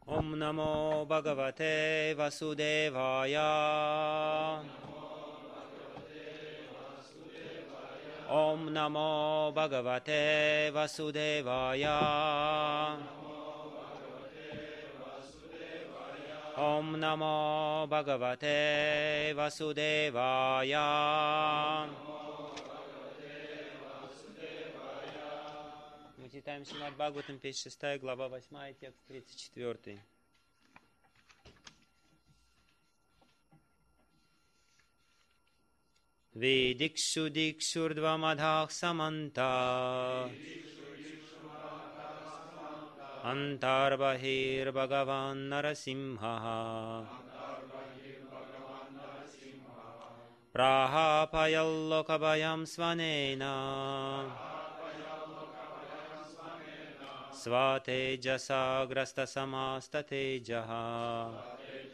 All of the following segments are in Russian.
Om Namo Bhagavate Vasudevaya. Om Namo Bhagavate Vasudevaya. Om Namo Bhagavate Vasudevaya. Мы читаем Шримад Бхагаватам, 56 глава, 8, текст 34. Vidikшу дикшурдвамадхах саманта Антарбахир Бхагаван Нарасимха Прахапаяллокабаям сванена Сватеджаса грастасамастатеджаха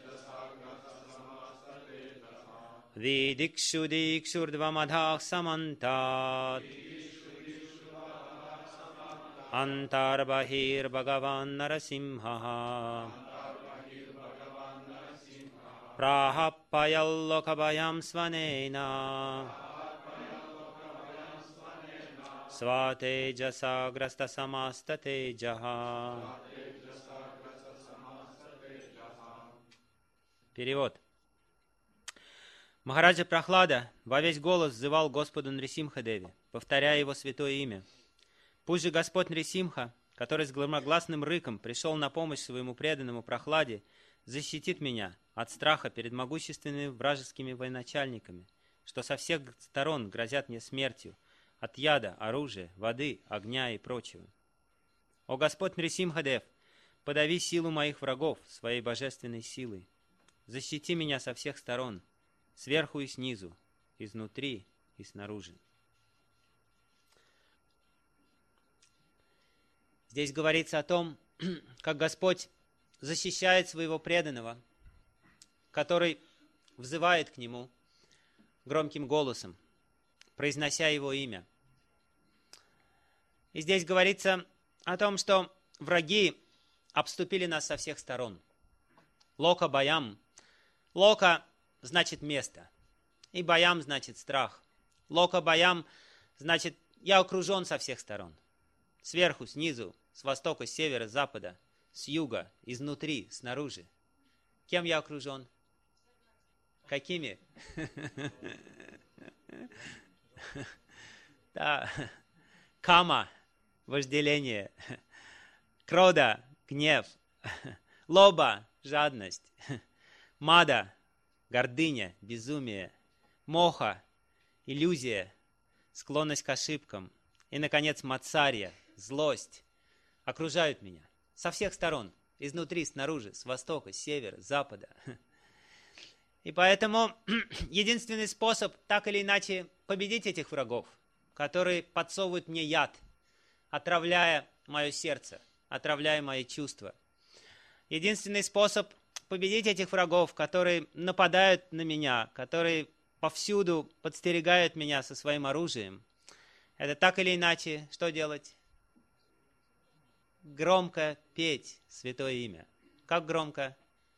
Vidikшу дикшурдвамадхах самантат Антарбахир Бхагаван Нарасимха Прахапаяллокабаям сванена Сватеджаса грастасамастатеджаха. Перевод. Махараджа Прахлада во весь голос взывал Господу Нрисимха-деве, повторяя его святое имя. Пусть же Господь Нрисимха, который с громогласным рыком пришел на помощь своему преданному Прахладе, защитит меня от страха перед могущественными вражескими военачальниками, что со всех сторон грозят мне смертью, от яда, оружия, воды, огня и прочего. О Господь Нрисимха-дев, подави силу моих врагов своей божественной силой. Защити меня со всех сторон, сверху и снизу, изнутри и снаружи. Здесь говорится о том, как Господь защищает своего преданного, который взывает к Нему громким голосом, произнося Его имя. И здесь говорится о том, что враги обступили нас со всех сторон. Лока баям. Лока значит место. И баям значит страх. Лока баям значит я окружен со всех сторон. Сверху, снизу, с востока, с севера, с запада, с юга, изнутри, снаружи. Кем я окружен? Какими? Да. Кама – вожделение. Крода – гнев. Лоба – жадность. Мада – гордыня, безумие. Моха – иллюзия, склонность к ошибкам. И, наконец, мацарья – злость. Окружают меня со всех сторон. Изнутри, снаружи, с востока, с севера, с запада. И поэтому единственный способ так или иначе победить этих врагов, которые подсовывают мне яд, отравляя мое сердце, отравляя мои чувства. Единственный способ победить этих врагов, которые нападают на меня, которые повсюду подстерегают меня со своим оружием, это так или иначе что делать? Громко петь святое имя. Как громко?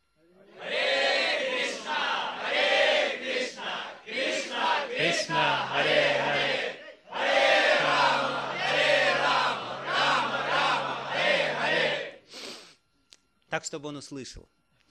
Кришна, Харе Харе, Харе Рама, Рама Рама, Харе Харе. Так, чтобы он услышал.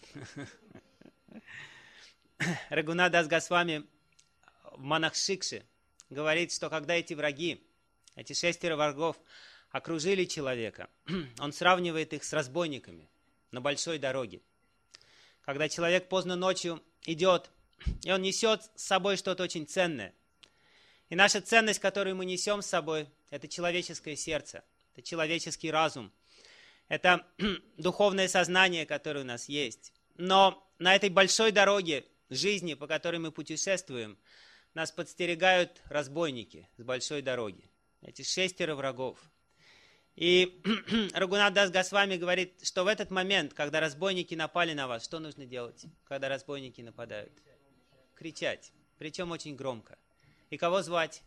Рагунат Дас Госвами в Манахшикше говорит, что когда эти враги, эти 6 врагов окружили человека, он сравнивает их с разбойниками на большой дороге. Когда человек поздно ночью идет, и он несет с собой что-то очень ценное. И наша ценность, которую мы несем с собой, это человеческое сердце, это человеческий разум, это духовное сознание, которое у нас есть. Но на этой большой дороге жизни, по которой мы путешествуем, нас подстерегают разбойники с большой дороги. Эти 6 врагов. И Рагунат Дас Госвами говорит, что в этот момент, когда разбойники напали на вас, что нужно делать, когда разбойники нападают? Кричать, причем очень громко. И кого звать?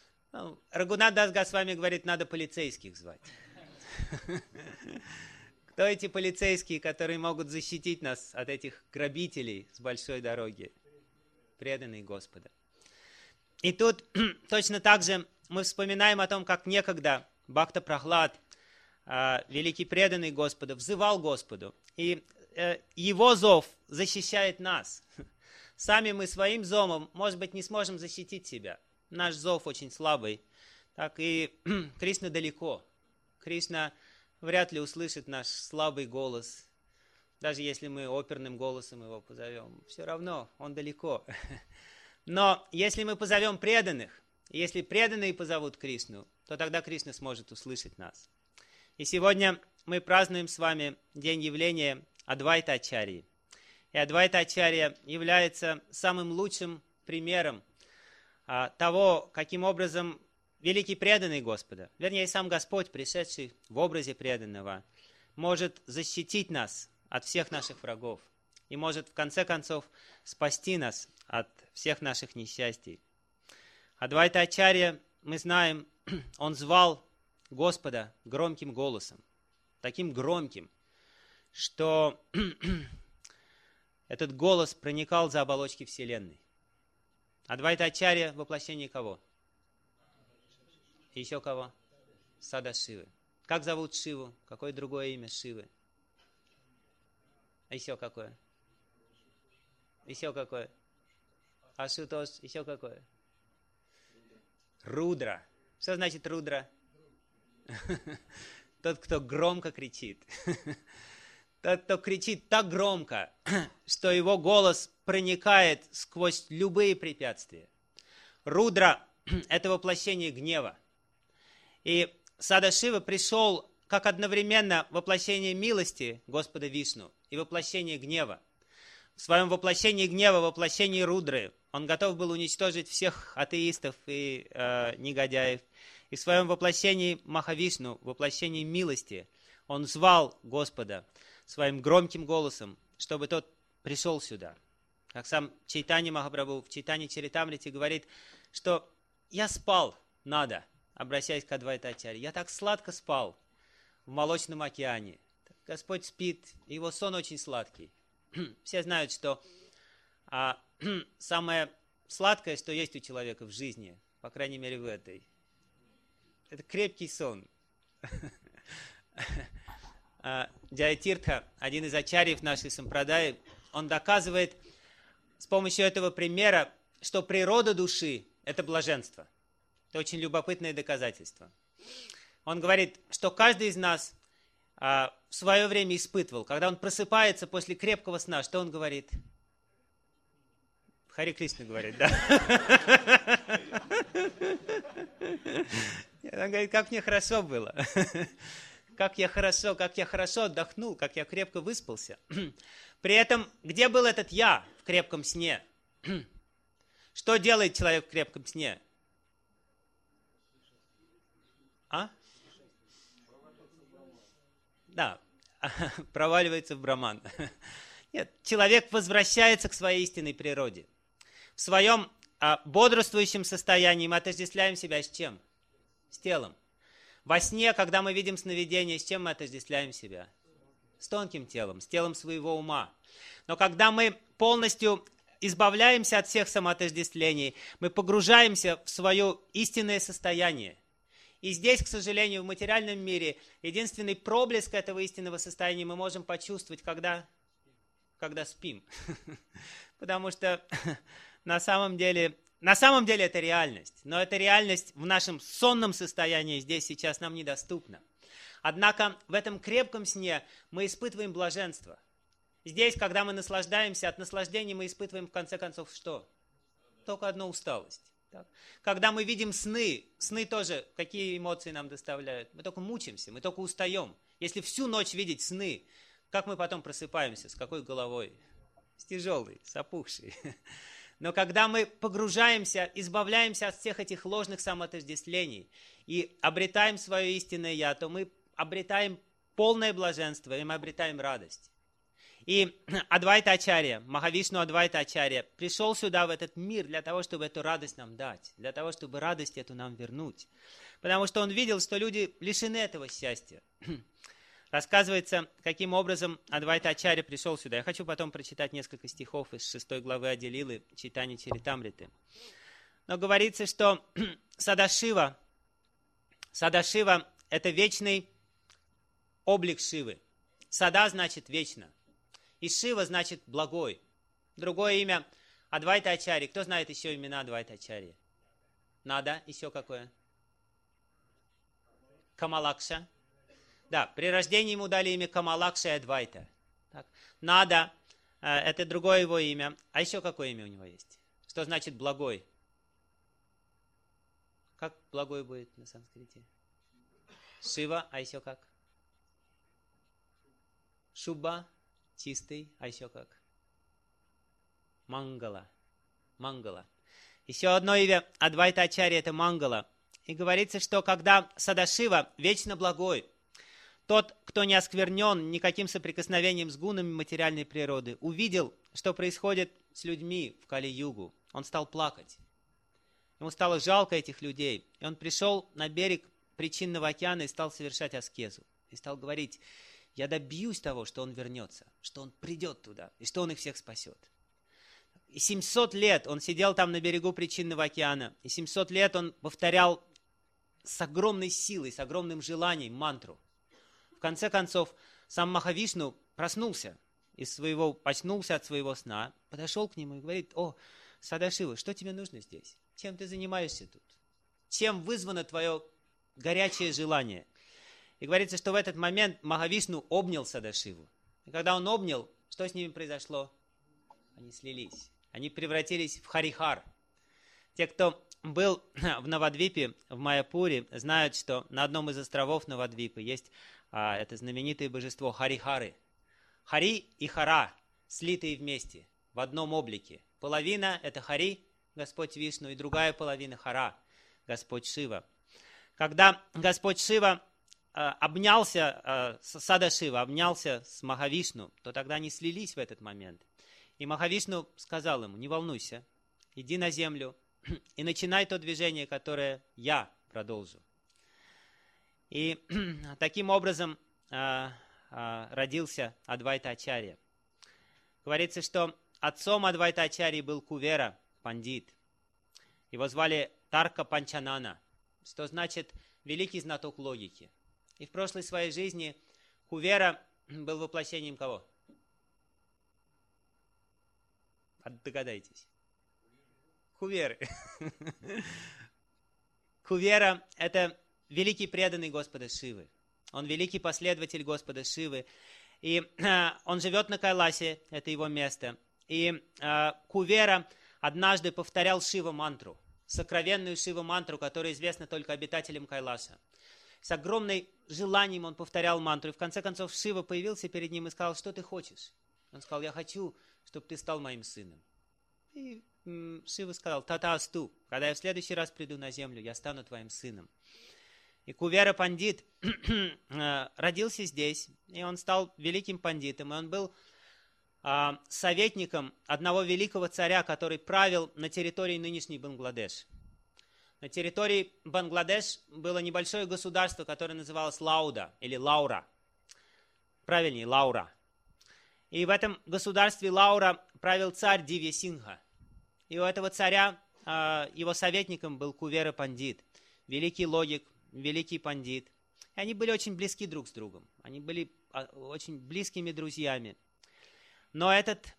Рагунат Дас Госвами говорит, надо полицейских звать. Кто эти полицейские, которые могут защитить нас от этих грабителей с большой дороги? Преданные Господа. И тут точно так же мы вспоминаем о том, как некогда Бхакта Прахлад, великий преданный Господа, взывал Господу. И его зов защищает нас. Сами мы своим зовом, может быть, не сможем защитить себя. Наш зов очень слабый. Так и Кришна далеко. Кришна вряд ли услышит наш слабый голос. Даже если мы оперным голосом его позовем. Все равно он далеко. Но если мы позовем преданных, если преданные позовут Кришну, то тогда Кришна сможет услышать нас. И сегодня мы празднуем с вами день явления Адвайта Ачарьи. И Адвайта Ачарья является самым лучшим примером того, каким образом великий преданный Господа, вернее, сам Господь, пришедший в образе преданного, может защитить нас от всех наших врагов и может, в конце концов, спасти нас от всех наших несчастий. Адвайта Ачарья, мы знаем, он звал Господа громким голосом, таким громким, что этот голос проникал за оболочки Вселенной. Адвайта Ачарья — воплощение кого? Еще кого? Садашивы. Как зовут Шиву? Какое другое имя Шивы? Еще какое? Еще какое? Ашутош. Еще какое? Рудра. Что значит Рудра? Тот, кто громко кричит. Тот, кто кричит так громко, что его голос проникает сквозь любые препятствия. Рудра — это воплощение гнева. И Садашива пришел как одновременно воплощение милости Господа Вишну и воплощение гнева. В своем воплощении гнева, воплощении Рудры, он готов был уничтожить всех атеистов и негодяев. И в своем воплощении Махавишну, воплощении милости, он звал Господа своим громким голосом, чтобы тот пришел сюда. Как сам Чайтанья Махапрабху в Чайтанья Чаритамрите говорит, что я спал, надо, обращаясь к Адвайта Ачарье, я так сладко спал в Молочном океане. Господь спит, его сон очень сладкий. Все знают, что самое сладкое, что есть у человека в жизни, по крайней мере в этой, это крепкий сон. Джаятиртха, один из ачарьев нашей сампрадаи, он доказывает с помощью этого примера, что природа души – это блаженство. Это очень любопытное доказательство. Он говорит, что каждый из нас в свое время испытывал, когда он просыпается после крепкого сна, что он говорит? Харе Кришна говорит, да? Он говорит, как мне хорошо было. Как я хорошо отдохнул, как я крепко выспался. При этом, где был этот я в крепком сне? Что делает человек в крепком сне? Да, проваливается в браман. Нет, человек возвращается к своей истинной природе. В своем бодрствующем состоянии мы отождествляем себя с чем? С телом. Во сне, когда мы видим сновидение, с чем мы отождествляем себя? С тонким телом, с телом своего ума. Но когда мы полностью избавляемся от всех самоотождествлений, мы погружаемся в свое истинное состояние. И здесь, к сожалению, в материальном мире единственный проблеск этого истинного состояния мы можем почувствовать, когда спим. Потому что на самом деле это реальность. Но эта реальность в нашем сонном состоянии здесь сейчас нам недоступна. Однако в этом крепком сне мы испытываем блаженство. Здесь, когда мы наслаждаемся, от наслаждения мы испытываем в конце концов что? Только одну усталость. Так? Когда мы видим сны тоже какие эмоции нам доставляют? Мы только мучимся, мы только устаем. Если всю ночь видеть сны, как мы потом просыпаемся, с какой головой? С тяжелой, с опухшей. Но когда мы погружаемся, избавляемся от всех этих ложных самоотождествлений и обретаем свое истинное «я», то мы обретаем полное блаженство, и мы обретаем радость. И Адвайта Ачарья, Махавишну Адвайта Ачарья, пришел сюда, в этот мир, для того, чтобы эту радость нам дать, для того, чтобы радость эту нам вернуть. Потому что он видел, что люди лишены этого счастья. рассказывается, каким образом Адвайта Ачарья пришел сюда. Я хочу потом прочитать несколько стихов из 6 главы Ади-лилы Чайтанья Чаритамриты. Но говорится, что Садашива – это вечный облик Шивы. Сада значит вечно. И Шива значит благой. Другое имя Адвайта Ачарьи. Кто знает еще имена Адвайта Ачарьи? Нада. Еще какое? Камалакша. Да, при рождении ему дали имя Камалакша и Адвайта. Так. Нада – это другое его имя. А еще какое имя у него есть? Что значит благой? Как благой будет на санскрите? Шива, а еще как? Шуба, чистый, а еще как? Мангала. Мангала. Еще одно имя Адвайта Ачарьи – это Мангала. И говорится, что когда Садашива вечно благой, тот, кто не осквернен никаким соприкосновением с гунами материальной природы, увидел, что происходит с людьми в Кали-югу. Он стал плакать. Ему стало жалко этих людей. И он пришел на берег причинного океана и стал совершать аскезу. И стал говорить: я добьюсь того, что он вернется, что он придет туда, и что он их всех спасет. И 700 лет он сидел там на берегу причинного океана. И 700 лет он повторял с огромной силой, с огромным желанием мантру. В конце концов, сам Махавишну проснулся, очнулся от своего сна, подошел к нему и говорит: о, Садашива, что тебе нужно здесь? Чем ты занимаешься тут? Чем вызвано твое горячее желание? И говорится, что в этот момент Махавишну обнял Садашиву. И когда он обнял, что с ними произошло? Они слились. Они превратились в Харихар. Те, кто был в Навадвипе, в Майяпуре, знают, что на одном из островов Навадвипы есть это знаменитое божество Харихары. Хари и Хара слитые вместе, в одном облике. Половина – это Хари, Господь Вишну, и другая половина – Хара, Господь Шива. Когда Господь Шива Садашива обнялся с Махавишну, то тогда они слились в этот момент. И Махавишну сказал ему: не волнуйся, иди на землю и начинай то движение, которое я продолжу. И таким образом родился Адвайта Ачарья. Говорится, что отцом Адвайта Ачарьи был Кувера, пандит. Его звали Тарка Панчанана, что значит великий знаток логики. И в прошлой своей жизни Кувера был воплощением кого? Догадайтесь. Куверы. Кувера – это великий преданный Господа Шивы. Он великий последователь Господа Шивы. И он живет на Кайласе, это его место. И Кувера однажды повторял Шива-мантру, сокровенную Шива-мантру, которая известна только обитателям Кайласа. С огромным желанием он повторял мантру. И в конце концов Шива появился перед ним и сказал: что ты хочешь? Он сказал: я хочу, чтобы ты стал моим сыном. И Шива сказал: Татасту, когда я в следующий раз приду на землю, я стану твоим сыном. И Кувера пандит родился здесь, и он стал великим пандитом, и он был советником одного великого царя, который правил на территории нынешней Бангладеш. На территории Бангладеш было небольшое государство, которое называлось Лауда или Лаура. Правильнее, Лаура. И в этом государстве Лаура правил царь Дивья Сингха. И у этого царя, его советником был Кувера пандит, великий логик, великий пандит. И они были очень близки друг с другом. Они были очень близкими друзьями. Но этот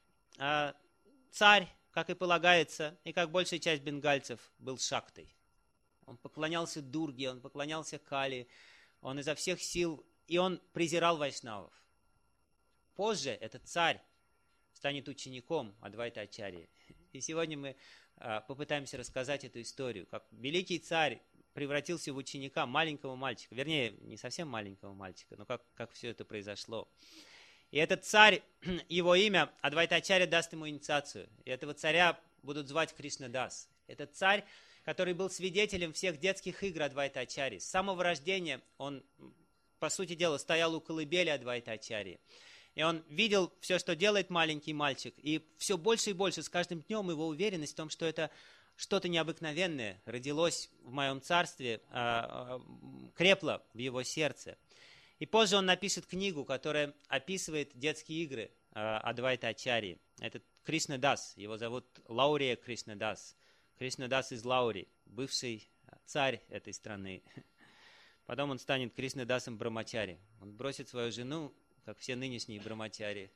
царь, как и полагается, и как большая часть бенгальцев, был шактой. Он поклонялся Дурге, он поклонялся Кали, он изо всех сил, и он презирал вайшнавов. Позже этот царь станет учеником Адвайта Ачарьи. И сегодня мы попытаемся рассказать эту историю, как великий царь превратился в ученика маленького мальчика. Вернее, не совсем маленького мальчика, но как все это произошло. И этот царь, его имя, Адвайта Ачарья даст ему инициацию. И этого царя будут звать Кришнадас. Этот царь, который был свидетелем всех детских игр Адвайта Ачарьи. С самого рождения он, по сути дела, стоял у колыбели Адвайта Ачарьи. И он видел все, что делает маленький мальчик. И все больше и больше с каждым днем его уверенность в том, что это что-то необыкновенное родилось в моем царстве, крепло в его сердце. И позже он напишет книгу, которая описывает детские игры Адвайта Ачарьи. Это Кришнадас, его зовут Лаурия Кришнадас. Кришнадас из Лаури, бывший царь этой страны. Потом он станет Кришнадасом Брамачари. Он бросит свою жену, как все нынешние брамачари,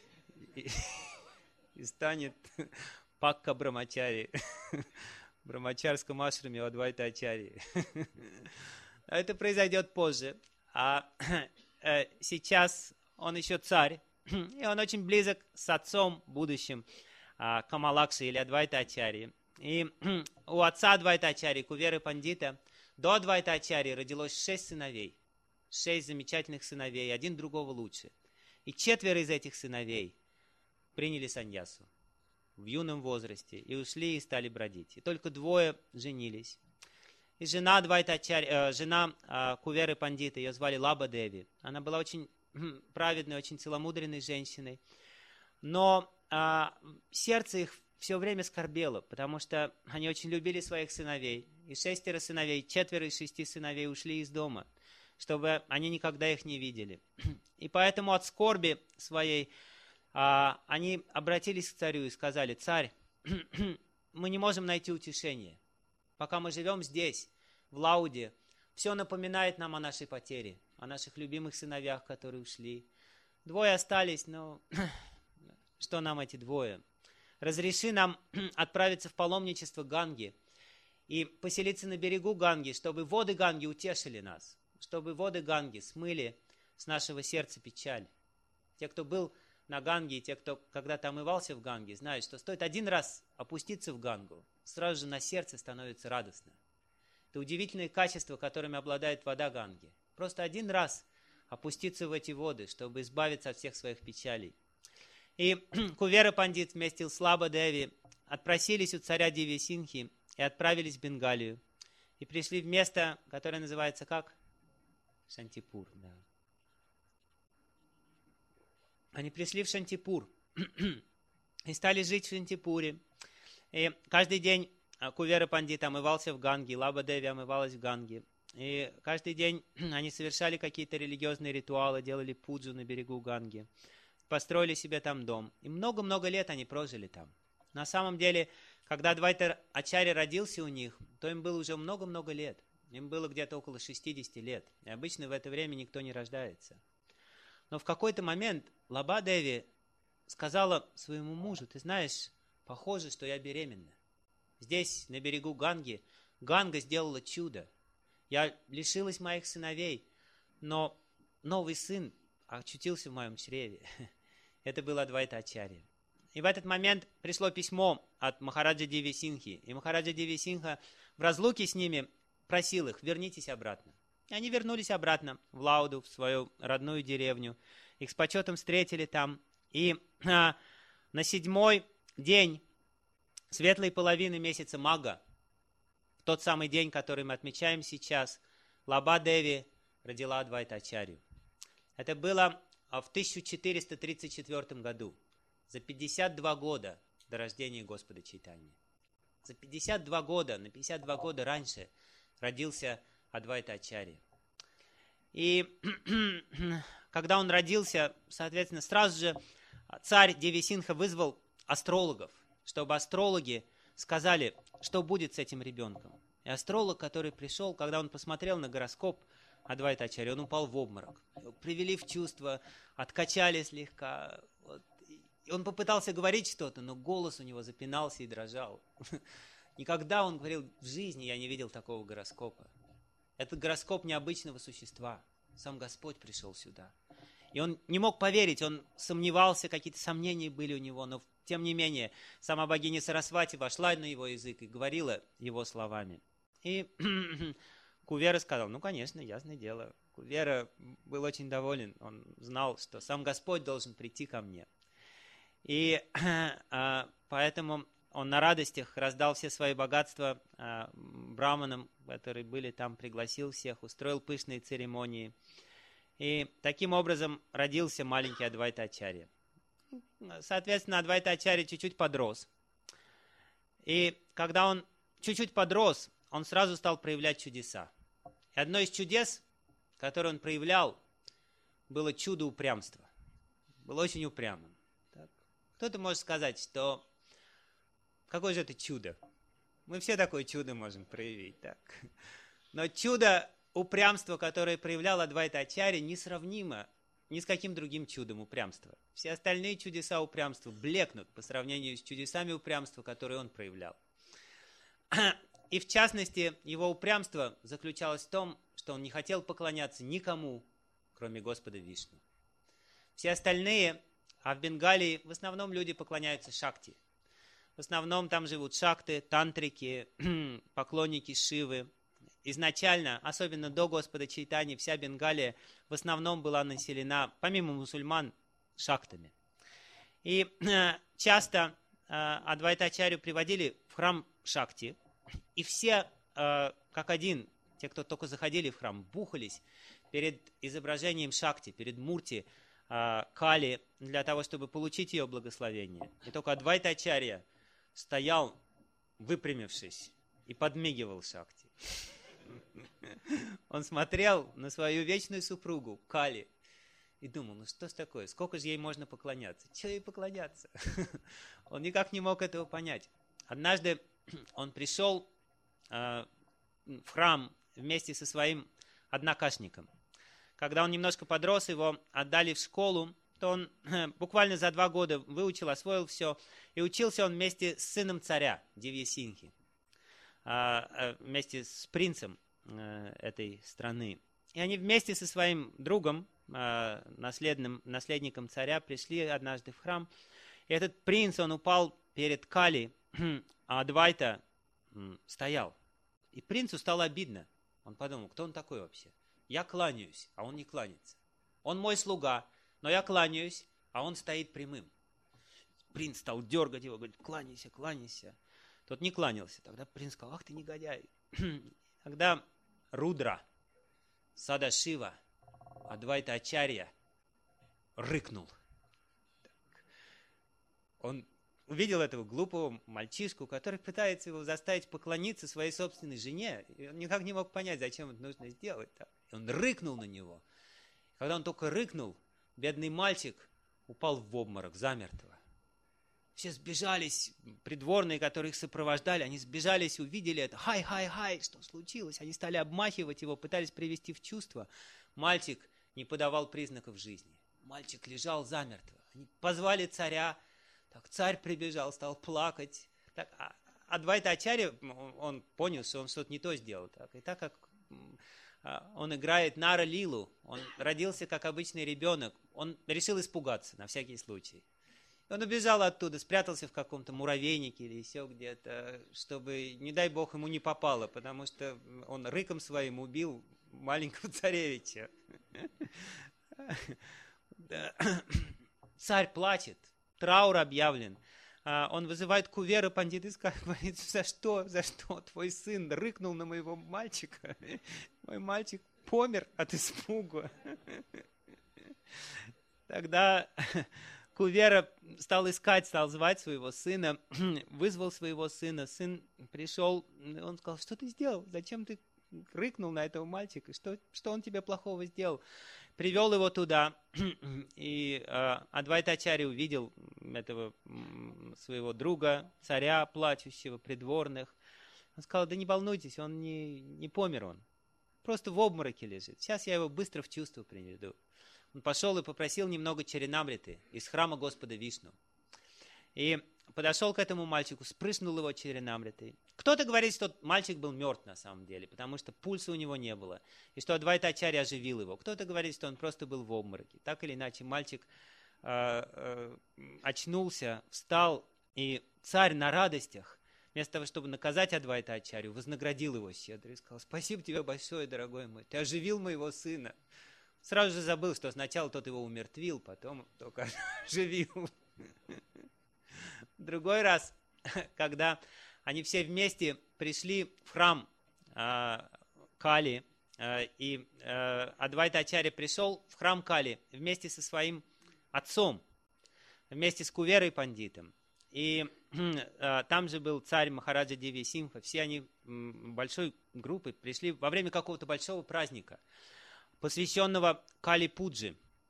и станет Пакка Брамачари, в брамачарском ашраме у Адвайта Ачарьи. Это произойдет позже. А сейчас он еще царь, и он очень близок с отцом будущим Камалакши или Адвайта Ачарьи. И у отца Адвайта Ачарьи, Куверы Пандита, до Адвайта Ачарьи родилось 6 сыновей. 6 замечательных сыновей, один другого лучше. И 4 из этих сыновей приняли саньясу в юном возрасте и ушли и стали бродить. И только 2 женились. И жена Адвайта Ачарьи, жена Куверы Пандита, ее звали Лаба Деви. Она была очень праведной, очень целомудренной женщиной. Но сердце их все время скорбело, потому что они очень любили своих сыновей. И 6 сыновей, 4 из 6 сыновей ушли из дома, чтобы они никогда их не видели. И поэтому от скорби своей они обратились к царю и сказали: «Царь, мы не можем найти утешение. Пока мы живем здесь, в Лауде, все напоминает нам о нашей потере, о наших любимых сыновьях, которые ушли. 2 остались, но что нам эти 2? Разреши нам отправиться в паломничество к Ганге и поселиться на берегу Ганги, чтобы воды Ганги утешили нас, чтобы воды Ганги смыли с нашего сердца печаль». Те, кто был на Ганге, и те, кто когда-то омывался в Ганге, знают, что стоит один раз опуститься в Гангу, сразу же на сердце становится радостно. Это удивительные качества, которыми обладает вода Ганги. Просто один раз опуститься в эти воды, чтобы избавиться от всех своих печалей. И Кувера Пандит вместе с Лаба Деви отпросились у царя Диви Синхи и отправились в Бенгалию. И пришли в место, которое называется как? Шантипур, да. Они пришли в Шантипур и стали жить в Шантипуре. И каждый день Кувера Пандит омывался в Ганге, Лаба Деви омывалась в Ганге. И каждый день они совершали какие-то религиозные ритуалы, делали пуджу на берегу Ганги, построили себе там дом. И много-много лет они прожили там. На самом деле, когда Адвайта Ачарья родился у них, то им было уже много-много лет. Им было где-то около 60 лет. И обычно в это время никто не рождается. Но в какой-то момент Лаба Деви сказала своему мужу: «Ты знаешь, похоже, что я беременна. Здесь, на берегу Ганги, Ганга сделала чудо. Я лишилась моих сыновей, но новый сын очутился в моем чреве». Это был Адвайта Ачарья. И в этот момент пришло письмо от Махараджа Диви Синхи. И Махараджа Диви Синха в разлуке с ними просил их: вернитесь обратно. И они вернулись обратно в Лауду, в свою родную деревню. Их с почетом встретили там. И на 7-й день светлой половины месяца Мага, в тот самый день, который мы отмечаем сейчас, Лаба Деви родила Адвайта Ачарью. Это было в 1434 году, за 52 года до рождения Господа Чайтаньи. За 52 года, на 52 года раньше родился Адвайта Ачарья. И когда он родился, соответственно, сразу же царь Диви Синха вызвал астрологов, чтобы астрологи сказали, что будет с этим ребенком. И астролог, который пришел, когда он посмотрел на гороскоп Адвайта Ачарьи, он упал в обморок. Его привели в чувство, откачали слегка. И он попытался говорить что-то, но голос у него запинался и дрожал. Никогда, он говорил, в жизни я не видел такого гороскопа. Это гороскоп необычного существа. Сам Господь пришел сюда. И он не мог поверить, он сомневался, какие-то сомнения были у него, но тем не менее, сама богиня Сарасвати вошла на его язык и говорила его словами. И Кувера сказал: ну, конечно, ясное дело. Кувера был очень доволен, он знал, что сам Господь должен прийти ко мне. И поэтому он на радостях раздал все свои богатства браманам, которые были там, пригласил всех, устроил пышные церемонии. И таким образом родился маленький Адвайта Ачарья. Соответственно, Адвайта Ачарья чуть-чуть подрос. И когда он чуть-чуть подрос, он сразу стал проявлять чудеса. И одно из чудес, которое он проявлял, было чудо упрямства. Был очень упрямым. Так. Кто-то может сказать, что какое же это чудо? Мы все такое чудо можем проявить. Так. Но чудо упрямства, которое проявлял Адвайта Ачарья, несравнимо ни с каким другим чудом упрямства. Все остальные чудеса упрямства блекнут по сравнению с чудесами упрямства, которые он проявлял. И в частности, его упрямство заключалось в том, что он не хотел поклоняться никому, кроме Господа Вишну. Все остальные, а в Бенгалии в основном люди поклоняются Шакти. В основном там живут шакты, тантрики, поклонники Шивы. Изначально, особенно до Господа Чайтаньи, вся Бенгалия в основном была населена, помимо мусульман, шактами. И часто Адвайта Ачарью приводили в храм Шакти, и все, как один, те, кто только заходили в храм, бухались перед изображением Шакти, перед Мурти Кали, для того, чтобы получить ее благословение. И только Адвайта Ачарья стоял, выпрямившись, и подмигивал Шакти. Он смотрел на свою вечную супругу, Кали, и думал, ну что ж такое, сколько же ей можно поклоняться? Чего ей поклоняться? Он никак не мог этого понять. Однажды он пришел в храм вместе со своим однокашником. Когда он немножко подрос, его отдали в школу, то он буквально за 2 года выучил, освоил все, и учился он вместе с сыном царя, Дивья-Синхи, вместе с принцем этой страны. И они вместе со своим другом, наследником царя, пришли однажды в храм. И этот принц, он упал перед Кали, а Адвайта стоял. И принцу стало обидно. Он подумал, кто он такой вообще? Я кланяюсь, а он не кланяется. Он мой слуга, но я кланяюсь, а он стоит прямым. Принц стал дергать его, говорит, кланяйся, кланяйся. Тот не кланялся. Тогда принц сказал, ах ты негодяй. Тогда Рудра, Садашива, Адвайта Ачарья рыкнул. Он увидел этого глупого мальчишку, который пытается его заставить поклониться своей собственной жене. И он никак не мог понять, зачем это нужно сделать. И он рыкнул на него. Когда он только рыкнул, бедный мальчик упал в обморок, замертво. Все сбежались, придворные, которые их сопровождали, они сбежались, увидели это. Хай, хай, хай, что случилось? Они стали обмахивать его, пытались привести в чувство. Мальчик не подавал признаков жизни. Мальчик лежал замертво. Они позвали царя. Так, царь прибежал, стал плакать. Так, Адвайта Ачарья, он понял, что он что-то не то сделал. Так, и так как он играет Нара-лилу, он родился как обычный ребенок, он решил испугаться на всякий случай. Он убежал оттуда, спрятался в каком-то муравейнике или еще где-то, чтобы, не дай бог, ему не попало, потому что он рыком своим убил маленького царевича. Царь плачет, траур объявлен. Он вызывает кувера, пандиты говорит, за что твой сын рыкнул на моего мальчика? Мой мальчик помер от испуга. Тогда кувера стал искать, стал звать своего сына, вызвал своего сына. Сын пришел, он сказал, что ты сделал? Зачем ты рыкнул на этого мальчика? Что он тебе плохого сделал? Привел его туда, и Адвайта Ачарья увидел этого своего друга, царя плачущего, придворных. Он сказал, да не волнуйтесь, он не помер он. Просто в обмороке лежит. Сейчас я его быстро в чувство приведу. Он пошел и попросил немного чаринамриты из храма Господа Вишну. И подошел к этому мальчику, спрыснул его чаринамритой. Кто-то говорит, что мальчик был мертв на самом деле, потому что пульса у него не было, и что Адвайта Ачарья оживил его. Кто-то говорит, что он просто был в обмороке. Так или иначе, мальчик очнулся, встал, и царь на радостях, вместо того, чтобы наказать Адвайта Ачарью, вознаградил его щедро и сказал, спасибо тебе большое, дорогой мой, ты оживил моего сына. Сразу же забыл, что сначала тот его умертвил, потом только оживил. Другой раз, когда они все вместе пришли в храм Кали, и Адвайта Ачарья пришел в храм Кали вместе со своим отцом, вместе с куверой пандитом. И там же был царь Махараджа Дивья-Синха. Все они большой группой пришли во время какого-то большого праздника, посвященного Кали-Пуджи.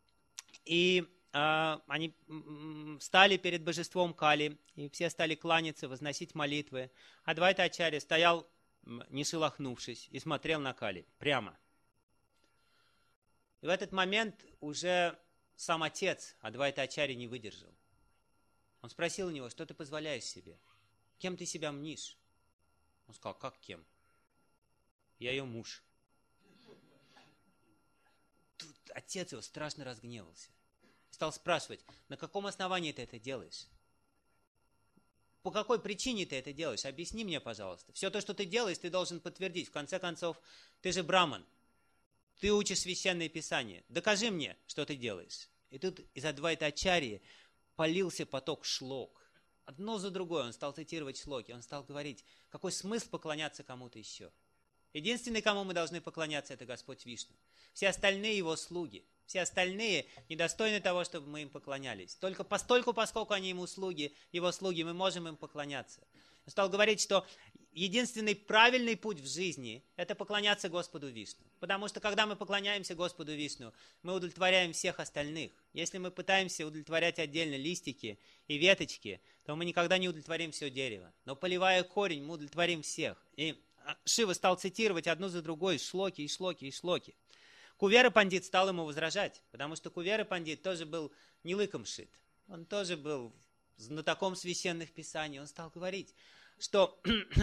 И они встали перед божеством Кали, и все стали кланяться, возносить молитвы. Адвайта Ачарья стоял, не шелохнувшись, и смотрел на Кали прямо. И в этот момент уже сам отец Адвайта Ачарьи не выдержал. Он спросил у него: что ты позволяешь себе? Кем ты себя мнишь? Он сказал: как кем? Я ее муж. Тут отец его страшно разгневался. Стал спрашивать: на каком основании ты это делаешь? По какой причине ты это делаешь? Объясни мне, пожалуйста. Все то, что ты делаешь, ты должен подтвердить. В конце концов, ты же браман. Ты учишь священное писание. Докажи мне, что ты делаешь. И тут из Адвайта Ачарьи полился поток шлок. Одно за другое он стал цитировать шлоки. Он стал говорить, какой смысл поклоняться кому-то еще. Единственный, кому мы должны поклоняться, это Господь Вишну. Все остальные его слуги. Все остальные недостойны того, чтобы мы им поклонялись. Только постольку, поскольку они ему слуги, его слуги, мы можем им поклоняться. Он стал говорить, что единственный правильный путь в жизни – это поклоняться Господу Вишну. Потому что, когда мы поклоняемся Господу Вишну, мы удовлетворяем всех остальных. Если мы пытаемся удовлетворять отдельно листики и веточки, то мы никогда не удовлетворим все дерево. Но поливая корень, мы удовлетворим всех. И Шива стал цитировать одну за другой шлоки и шлоки и шлоки. Кувера Пандит стал ему возражать, потому что Кувера Пандит тоже был не лыком шит. Он тоже был знатоком священных писаний. Он стал говорить, что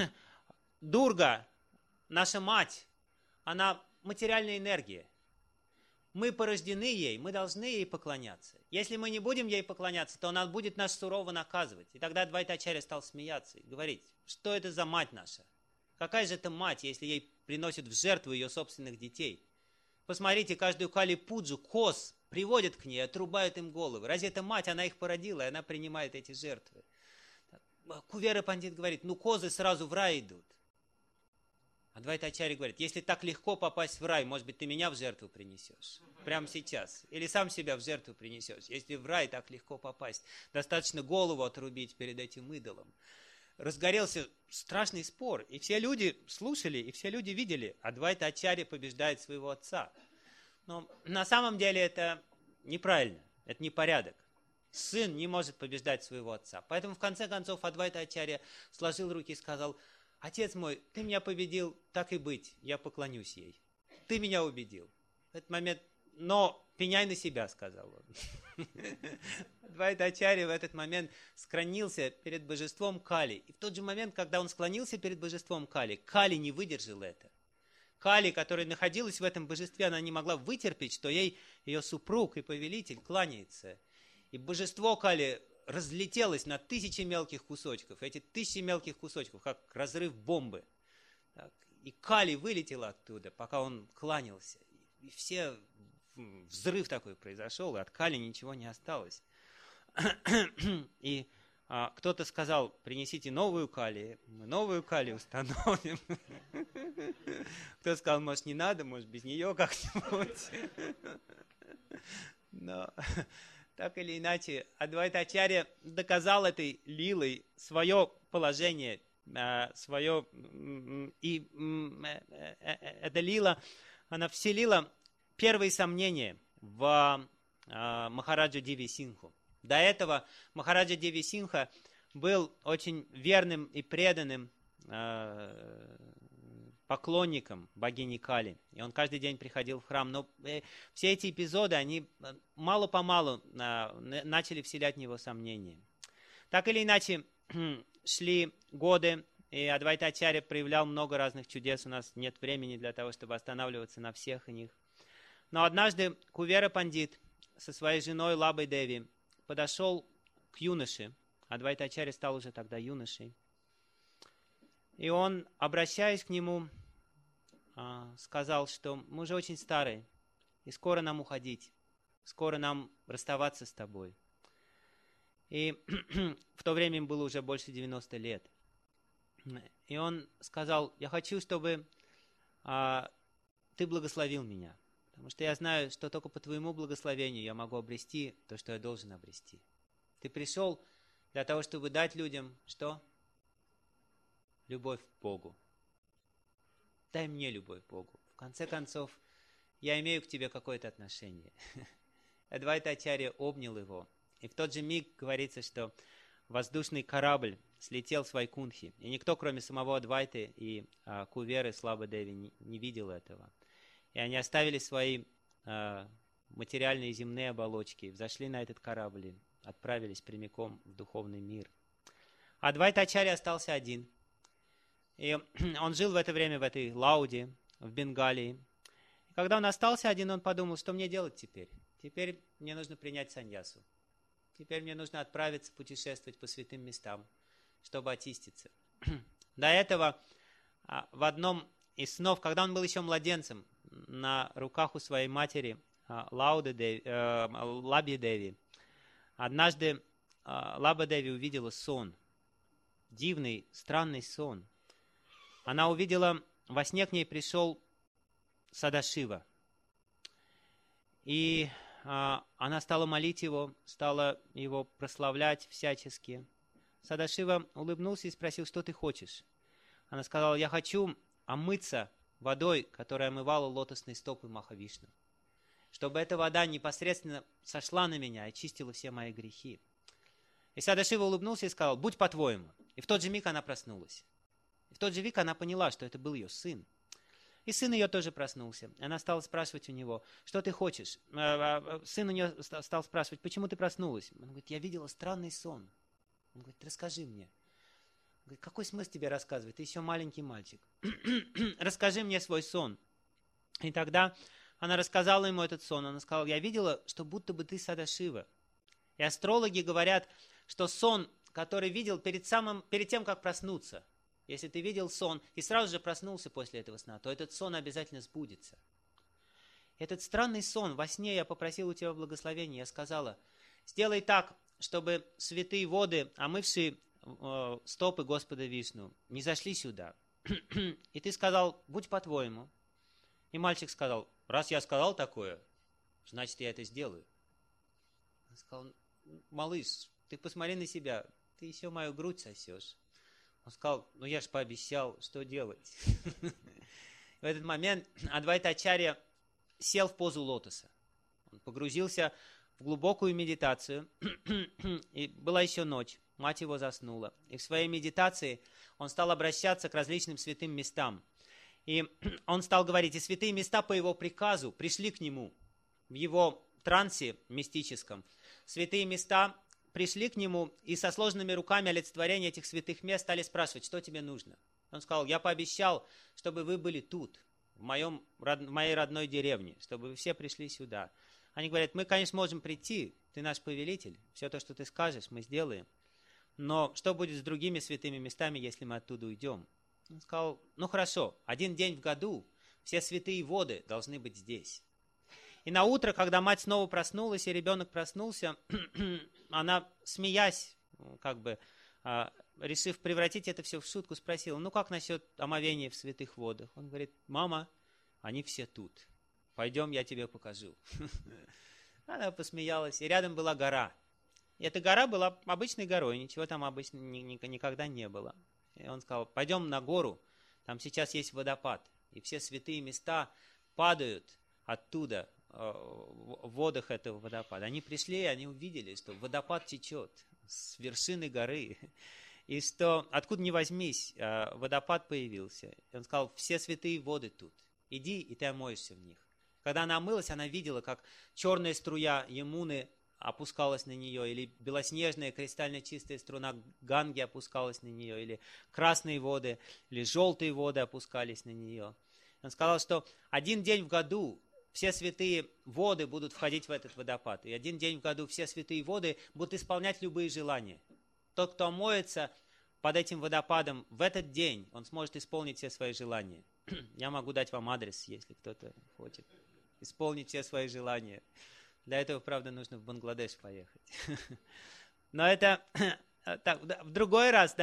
Дурга, наша мать, она материальная энергия. Мы порождены ей, мы должны ей поклоняться. Если мы не будем ей поклоняться, то она будет нас сурово наказывать. И тогда Адвайта Ачарья стал смеяться и говорить, что это за мать наша? Какая же это мать, если ей приносят в жертву ее собственных детей? Посмотрите, каждую Кали-пуджу коз приводят к ней, отрубают им головы. Разве это мать, она их породила, и она принимает эти жертвы? Кувера Пандит говорит, козы сразу в рай идут. Адвайта Ачарья говорит, если так легко попасть в рай, может быть, ты меня в жертву принесешь? Прямо сейчас. Или сам себя в жертву принесешь. Если в рай так легко попасть, достаточно голову отрубить перед этим идолом. Разгорелся страшный спор, и все люди слушали, и все люди видели, Адвайта Ачарья побеждает своего отца. Но на самом деле это неправильно, это не порядок. Сын не может побеждать своего отца. Поэтому в конце концов Адвайта Ачарья сложил руки и сказал, отец мой, ты меня победил, так и быть, я поклонюсь ей. Ты меня убедил. В этот момент, но пеняй на себя, сказал он. Адвайта Ачарья в этот момент склонился перед божеством Кали. И в тот же момент, когда он склонился перед божеством Кали, Кали не выдержал это. Кали, которая находилась в этом божестве, она не могла вытерпеть, что ей ее супруг и повелитель кланяется. И божество Кали разлетелось на тысячи мелких кусочков. Эти тысячи мелких кусочков, как разрыв бомбы. И Кали вылетела оттуда, пока он кланялся. И все... Взрыв такой произошел, и от Кали ничего не осталось. И кто-то сказал, принесите новую Кали, мы новую Кали установим. Кто-то сказал, может, не надо, может, без нее как-нибудь. Но так или иначе, Адвайта Ачарья доказал этой лилой свое положение, свое... И эта лила, она вселила первые сомнения в Махараджа Диви Синху. До этого Махараджа Диви Синха был очень верным и преданным поклонником богини Кали. И он каждый день приходил в храм. Но все эти эпизоды, они мало-помалу начали вселять в него сомнения. Так или иначе, шли годы, и Адвайта Ачарья проявлял много разных чудес. У нас нет времени для того, чтобы останавливаться на всех них. Но однажды Кувера Пандит со своей женой Лабой Деви подошел к юноше. Адвайта Ачарья стал уже тогда юношей. И он, обращаясь к нему, сказал, что мы уже очень старые, и скоро нам уходить, скоро нам расставаться с тобой. И в то время им было уже больше 90 лет. И он сказал, я хочу, чтобы ты благословил меня. Потому что я знаю, что только по твоему благословению я могу обрести то, что я должен обрести. Ты пришел для того, чтобы дать людям что? Любовь к Богу. Дай мне любовь к Богу. В конце концов, я имею к тебе какое-то отношение. Адвайта-ачарья обнял его. И в тот же миг говорится, что воздушный корабль слетел с Вайкунтхи. И никто, кроме самого Адвайты и Куверы Слаба-деви, не видел этого. И они оставили свои материальные земные оболочки, взошли на этот корабль и отправились прямиком в духовный мир. Адвайта-ачарья остался один. И он жил в это время в этой Лауде, в Бенгалии. И когда он остался один, он подумал, что мне делать теперь? Теперь мне нужно принять саньясу. Теперь мне нужно отправиться путешествовать по святым местам, чтобы очиститься. До этого в одном из снов, когда он был еще младенцем, на руках у своей матери Лаби-деви, однажды Лаба-деви увидела сон. Дивный, странный сон. Она увидела, во сне к ней пришел Садашива. И она стала молить его, стала его прославлять всячески. Садашива улыбнулся и спросил, что ты хочешь? Она сказала, я хочу омыться водой, которая омывала лотосные стопы Махавишну. Чтобы эта вода непосредственно сошла на меня и очистила все мои грехи. И Садашива улыбнулся и сказал, будь по-твоему. И в тот же миг она проснулась. И в тот же миг она поняла, что это был ее сын. И сын ее тоже проснулся. Она стала спрашивать у него, что ты хочешь? Сын у нее стал спрашивать, почему ты проснулась? Он говорит, я видела странный сон. Он говорит, расскажи мне. Он говорит, какой смысл тебе рассказывать? Ты еще маленький мальчик. Расскажи мне свой сон. И тогда она рассказала ему этот сон. Она сказала, я видела, что будто бы ты Садашива. И астрологи говорят, что сон, который видел перед тем, как проснуться, если ты видел сон и сразу же проснулся после этого сна, то этот сон обязательно сбудется. Этот странный сон, во сне я попросил у тебя благословения, я сказала, сделай так, чтобы святые воды, омывшие стопы Господа Вишну, не зашли сюда. И ты сказал, будь по-твоему. И мальчик сказал, раз я сказал такое, значит, я это сделаю. Он сказал, малыш, ты посмотри на себя, ты еще мою грудь сосешь. Он сказал, ну я же пообещал, что делать? В этот момент Адвайта-ачарья сел в позу лотоса. Он погрузился в глубокую медитацию. И была еще ночь, мать его заснула. И в своей медитации он стал обращаться к различным святым местам. И он стал говорить, и святые места по его приказу пришли к нему в его трансе мистическом. Святые места пришли к нему и со сложными руками олицетворения этих святых мест стали спрашивать, что тебе нужно. Он сказал, я пообещал, чтобы вы были тут, в моей родной деревне, чтобы вы все пришли сюда. Они говорят, мы, конечно, можем прийти, ты наш повелитель, все то, что ты скажешь, мы сделаем. Но что будет с другими святыми местами, если мы оттуда уйдем? Он сказал, ну хорошо, один день в году все святые воды должны быть здесь. И на утро, когда мать снова проснулась, и ребенок проснулся, она, смеясь, решив превратить это все в шутку, спросила, ну как насчет омовения в святых водах? Он говорит, мама, они все тут. Пойдем, я тебе покажу. Она посмеялась, и рядом была гора. И эта гора была обычной горой, ничего там обычно никогда не было. И он сказал, пойдем на гору, там сейчас есть водопад, и все святые места падают оттуда, в водах этого водопада. Они пришли, и они увидели, что водопад течет с вершины горы, и что откуда ни возьмись, водопад появился. И он сказал, все святые воды тут, иди, и ты омоешься в них. Когда она омылась, она видела, как черная струя Ямуны опускалась на нее, или белоснежная кристально чистая струна Ганги опускалась на нее, или красные воды, или желтые воды опускались на нее. Он сказал, что один день в году все святые воды будут входить в этот водопад. И один день в году все святые воды будут исполнять любые желания. Тот, кто омоется под этим водопадом в этот день, он сможет исполнить все свои желания. Я могу дать вам адрес, если кто-то хочет исполнить все свои желания. Для этого, правда, нужно в Бангладеш поехать. Но это в другой раз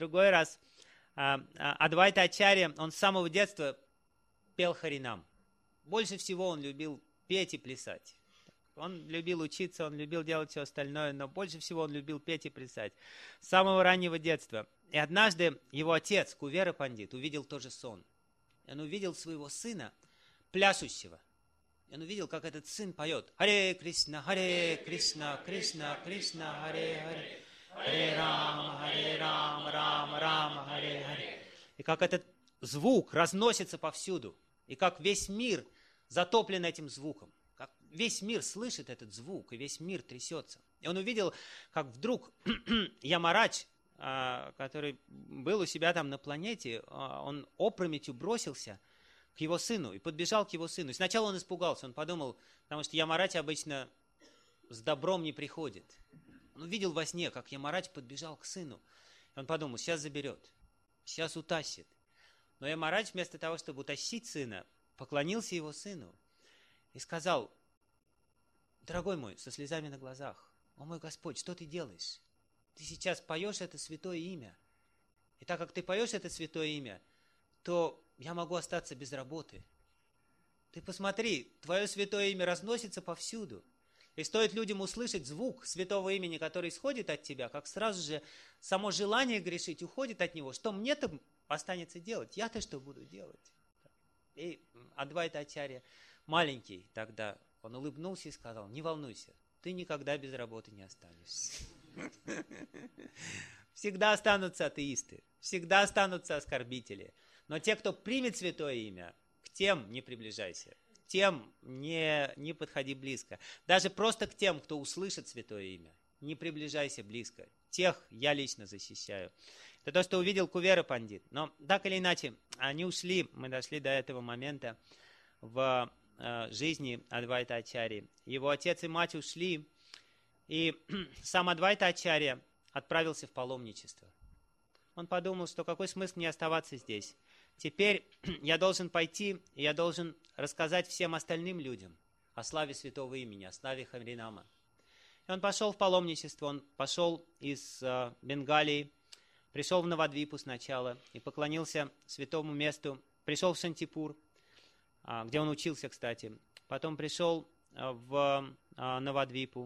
Адвайта-ачарья, он с самого детства пел харинам. Больше всего он любил петь и плясать. Он любил учиться, он любил делать все остальное, но больше всего он любил петь и плясать. С самого раннего детства. И однажды его отец, Кувера Пандит, увидел тоже сон. Он увидел своего сына, пляшущего. И он увидел, как этот сын поет. Харе Кришна, Кришна, Кришна, Харе Харе. Харе Рама, Рама, Харе Харе. И как этот звук разносится повсюду. И как весь мир затоплен этим звуком. Как весь мир слышит этот звук, и весь мир трясется. И он увидел, как вдруг Ямарадж, который был у себя там на планете, он опрометью бросился к его сыну и подбежал к его сыну. И сначала он испугался, он подумал, потому что Ямарадж обычно с добром не приходит. Он увидел во сне, как Ямарадж подбежал к сыну. И он подумал, сейчас заберет, сейчас утащит. Но Ямарадж вместо того, чтобы утащить сына, поклонился его сыну и сказал: дорогой мой, со слезами на глазах, о мой Господь, что ты делаешь? Ты сейчас поешь это святое имя. И так как ты поешь это святое имя, то я могу остаться без работы. Ты посмотри, твое святое имя разносится повсюду. И стоит людям услышать звук святого имени, который исходит от тебя, как сразу же само желание грешить уходит от него. Что мне-то останется делать? Я-то что буду делать? И Адвайта Ачарья, маленький тогда, он улыбнулся и сказал: не волнуйся, ты никогда без работы не останешься. Всегда останутся атеисты, всегда останутся оскорбители. Но те, кто примет святое имя, к тем не приближайся, к тем не подходи близко. Даже просто к тем, кто услышит святое имя, не приближайся близко. Тех я лично защищаю. Это то, что увидел Кувера Пандит. Но так или иначе, они ушли, мы дошли до этого момента в жизни Адвайта Ачарьи. Его отец и мать ушли, и сам Адвайта Ачарья отправился в паломничество. Он подумал, что какой смысл мне оставаться здесь? Теперь я должен пойти, и я должен рассказать всем остальным людям о славе святого имени, о славе Харинама. И он пошел в паломничество, он пошел из Бенгалии, пришел в Навадвипу сначала и поклонился святому месту, пришел в Шантипур, где он учился, кстати, потом пришел в Навадвипу,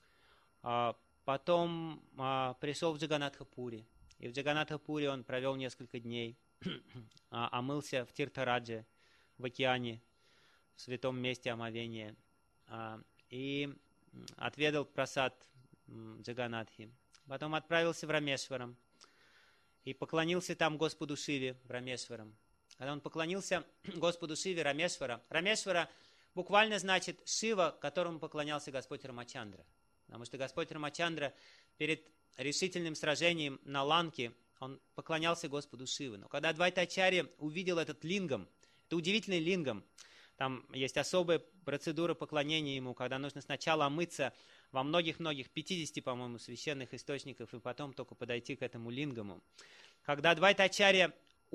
потом пришел в Джаганатхапури. И в Джаганатхапуре он провел несколько дней, омылся в Тиртарадже, в океане, в святом месте омовения, и отведал прасад Джаганатхи. Потом отправился в Рамешварам и поклонился там Господу Шиве в Рамешварам. Когда он поклонился Господу Шиве Рамешвара, Рамешвара буквально значит Шива, которому поклонялся Господь Рамачандра. Потому что Господь Рамачандра перед решительным сражением на Ланке, он поклонялся Господу Шиве. Но когда Адвайта Ачарья увидел этот лингам, это удивительный лингам, там есть особая процедура поклонения ему, когда нужно сначала омыться во многих-многих, 50, по-моему, священных источников, и потом только подойти к этому лингаму. Когда Адвайта Ачарья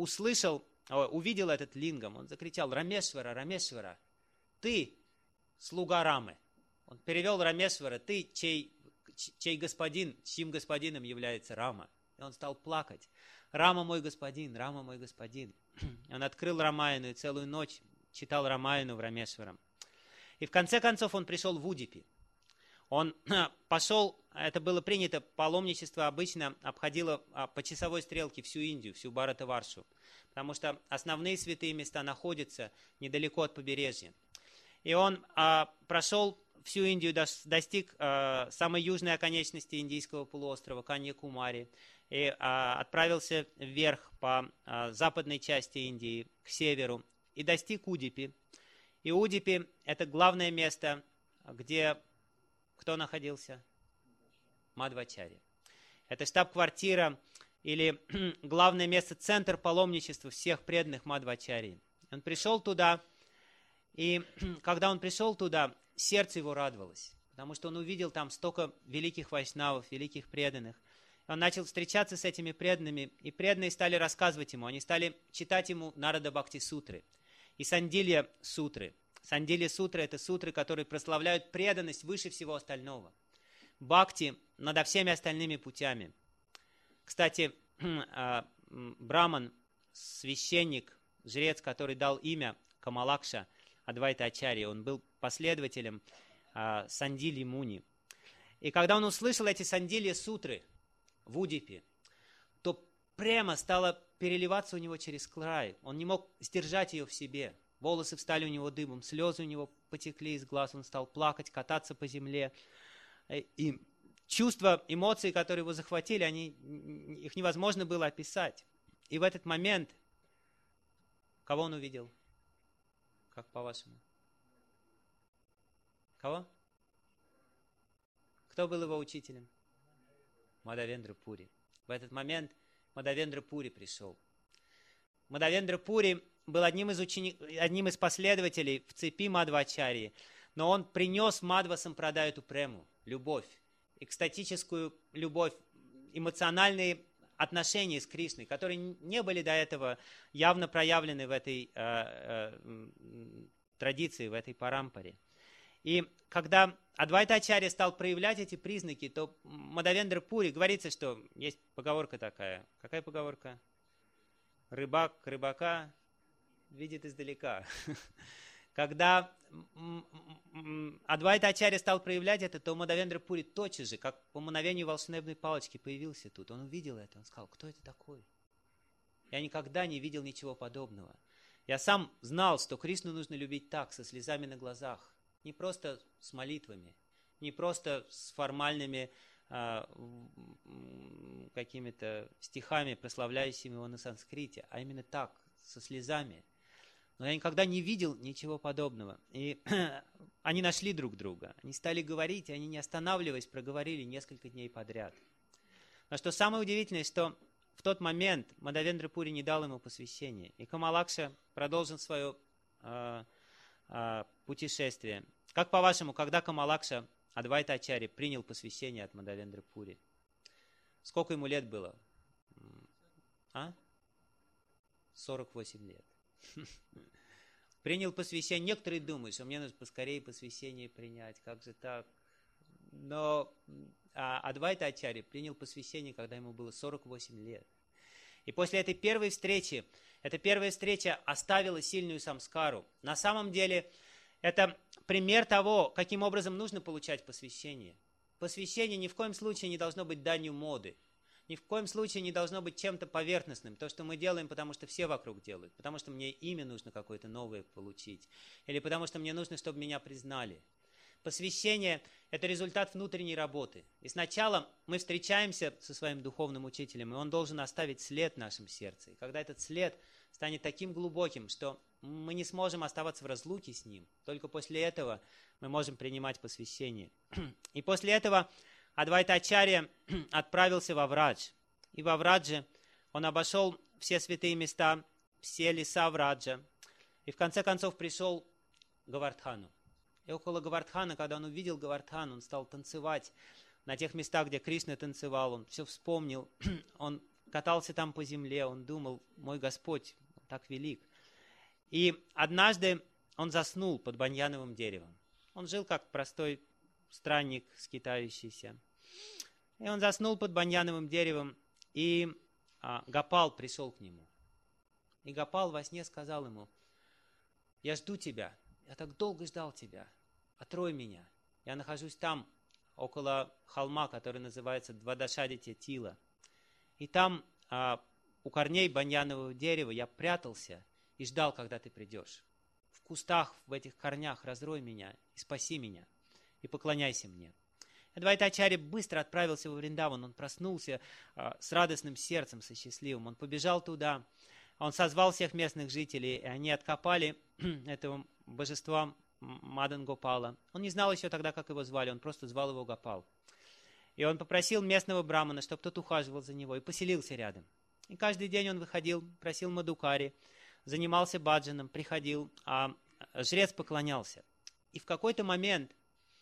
увидел этот лингам, он закричал: Рамешвара, Рамешвара, ты слуга Рамы. Он перевел Рамешвара: ты, чей господин, чьим господином является Рама. И он стал плакать: Рама мой господин, Рама мой господин. Он открыл Рамаяну и целую ночь читал Рамаяну в Рамешварам. И в конце концов он пришел в Удипи. Он пошел, это было принято, паломничество обычно обходило по часовой стрелке всю Индию, всю Бхаратаваршу, потому что основные святые места находятся недалеко от побережья. И он прошел всю Индию, достиг самой южной оконечности индийского полуострова, Каньякумари, и отправился вверх по западной части Индии, к северу, и достиг Удипи. И Удипи – это главное место, где кто находился? Мадхвачарья. Это штаб-квартира или главное место, центр паломничества всех преданных Мадхвачарьи. Он пришел туда, и когда он пришел туда, сердце его радовалось, потому что он увидел там столько великих вайшнавов, великих преданных. Он начал встречаться с этими преданными, и преданные стали рассказывать ему, они стали читать ему Нарада Бхакти сутры и Сандилья сутры. Сандилья сутры – это сутры, которые прославляют преданность выше всего остального. Бхакти над всеми остальными путями. Кстати, Браман, священник, жрец, который дал имя Камалакша Адвайта Ачарьи, он был последователем Сандильи Муни. И когда он услышал эти Сандилья сутры в Удипе, то прямо стало переливаться у него через край. Он не мог сдержать ее в себе. волосы встали у него дыбом, слезы у него потекли из глаз, он стал плакать, кататься по земле. И чувства, эмоции, которые его захватили, их невозможно было описать. И в этот момент, кого он увидел? Как по-вашему? Кого? Кто был его учителем? Мадхавендра Пури. В этот момент Мадхавендра Пури пришел. Мадхавендра Пури был одним из последователей в цепи Мадхвачарьи, но он принес Мадхва Сампрадаю Прему, любовь, экстатическую любовь, эмоциональные отношения с Кришной, которые не были до этого явно проявлены в этой традиции, в этой парампаре. И когда Адвайта Ачарья стал проявлять эти признаки, то Мадхавендра Пури, говорится, что есть поговорка такая. Какая поговорка? Рыбак рыбака видит издалека. Когда Адвайта Ачарья стал проявлять это, то Мадхавендра Пури тотчас же, как по мановению волшебной палочки, появился тут. Он увидел это, он сказал: кто это такой? Я никогда не видел ничего подобного. Я сам знал, что Кришну нужно любить так, со слезами на глазах. Не просто с молитвами, не просто с формальными какими-то стихами, прославляющими его на санскрите, а именно так, со слезами. Но я никогда не видел ничего подобного. И они нашли друг друга, они стали говорить, и они, не останавливаясь, проговорили несколько дней подряд. Но что самое удивительное, что в тот момент Мадхавендра Пури не дал ему посвящения, и Камалакша продолжил свое путешествие. Как по-вашему, когда Камалакша Адвайта Ачарья принял посвящение от Мадхавендры Пури? Сколько ему лет было? 48 лет. Принял посвящение. Некоторые думают, что мне нужно поскорее посвящение принять. Как же так? Но Адвайта Ачарья принял посвящение, когда ему было 48 лет. И после этой первой встречи, эта первая встреча оставила сильную самскару. На самом деле, это пример того, каким образом нужно получать посвящение. Посвящение ни в коем случае не должно быть данью моды. Ни в коем случае не должно быть чем-то поверхностным. То, что мы делаем, потому что все вокруг делают. Потому что мне имя нужно какое-то новое получить. Или потому что мне нужно, чтобы меня признали. Посвящение – это результат внутренней работы. И сначала мы встречаемся со своим духовным учителем, и он должен оставить след в нашем сердце. И когда этот след станет таким глубоким, что мы не сможем оставаться в разлуке с ним, только после этого мы можем принимать посвящение. И после этого Адвайта Ачарья отправился во Врадж. И во Врадже он обошел все святые места, все леса Враджа. И в конце концов пришел к Говардхану. И около Говардхана, когда он увидел Говардхан, он стал танцевать на тех местах, где Кришна танцевал. Он все вспомнил, он катался там по земле, он думал: мой Господь так велик. И однажды он заснул под баньяновым деревом. Он жил как простой странник, скитающийся. И он заснул под баньяновым деревом, и Гопал пришел к нему. И Гопал во сне сказал ему: я жду тебя. Я так долго ждал тебя. Отрой меня. Я нахожусь там, около холма, который называется Двадашадитья Тила. И там, у корней баньянового дерева, я прятался и ждал, когда ты придешь. В кустах, в этих корнях разрой меня и спаси меня. И поклоняйся мне. Адвайта Ачарья быстро отправился во Вриндаван. Он проснулся с радостным сердцем, со счастливым. Он побежал туда. Он созвал всех местных жителей, и они откопали этого божества Мадан Гопала. Он не знал еще тогда, как его звали, он просто звал его Гопал. И он попросил местного брамана, чтобы тот ухаживал за него, и поселился рядом. И каждый день он выходил, просил Мадукари, занимался баджаном, приходил, а жрец поклонялся. И в какой-то момент,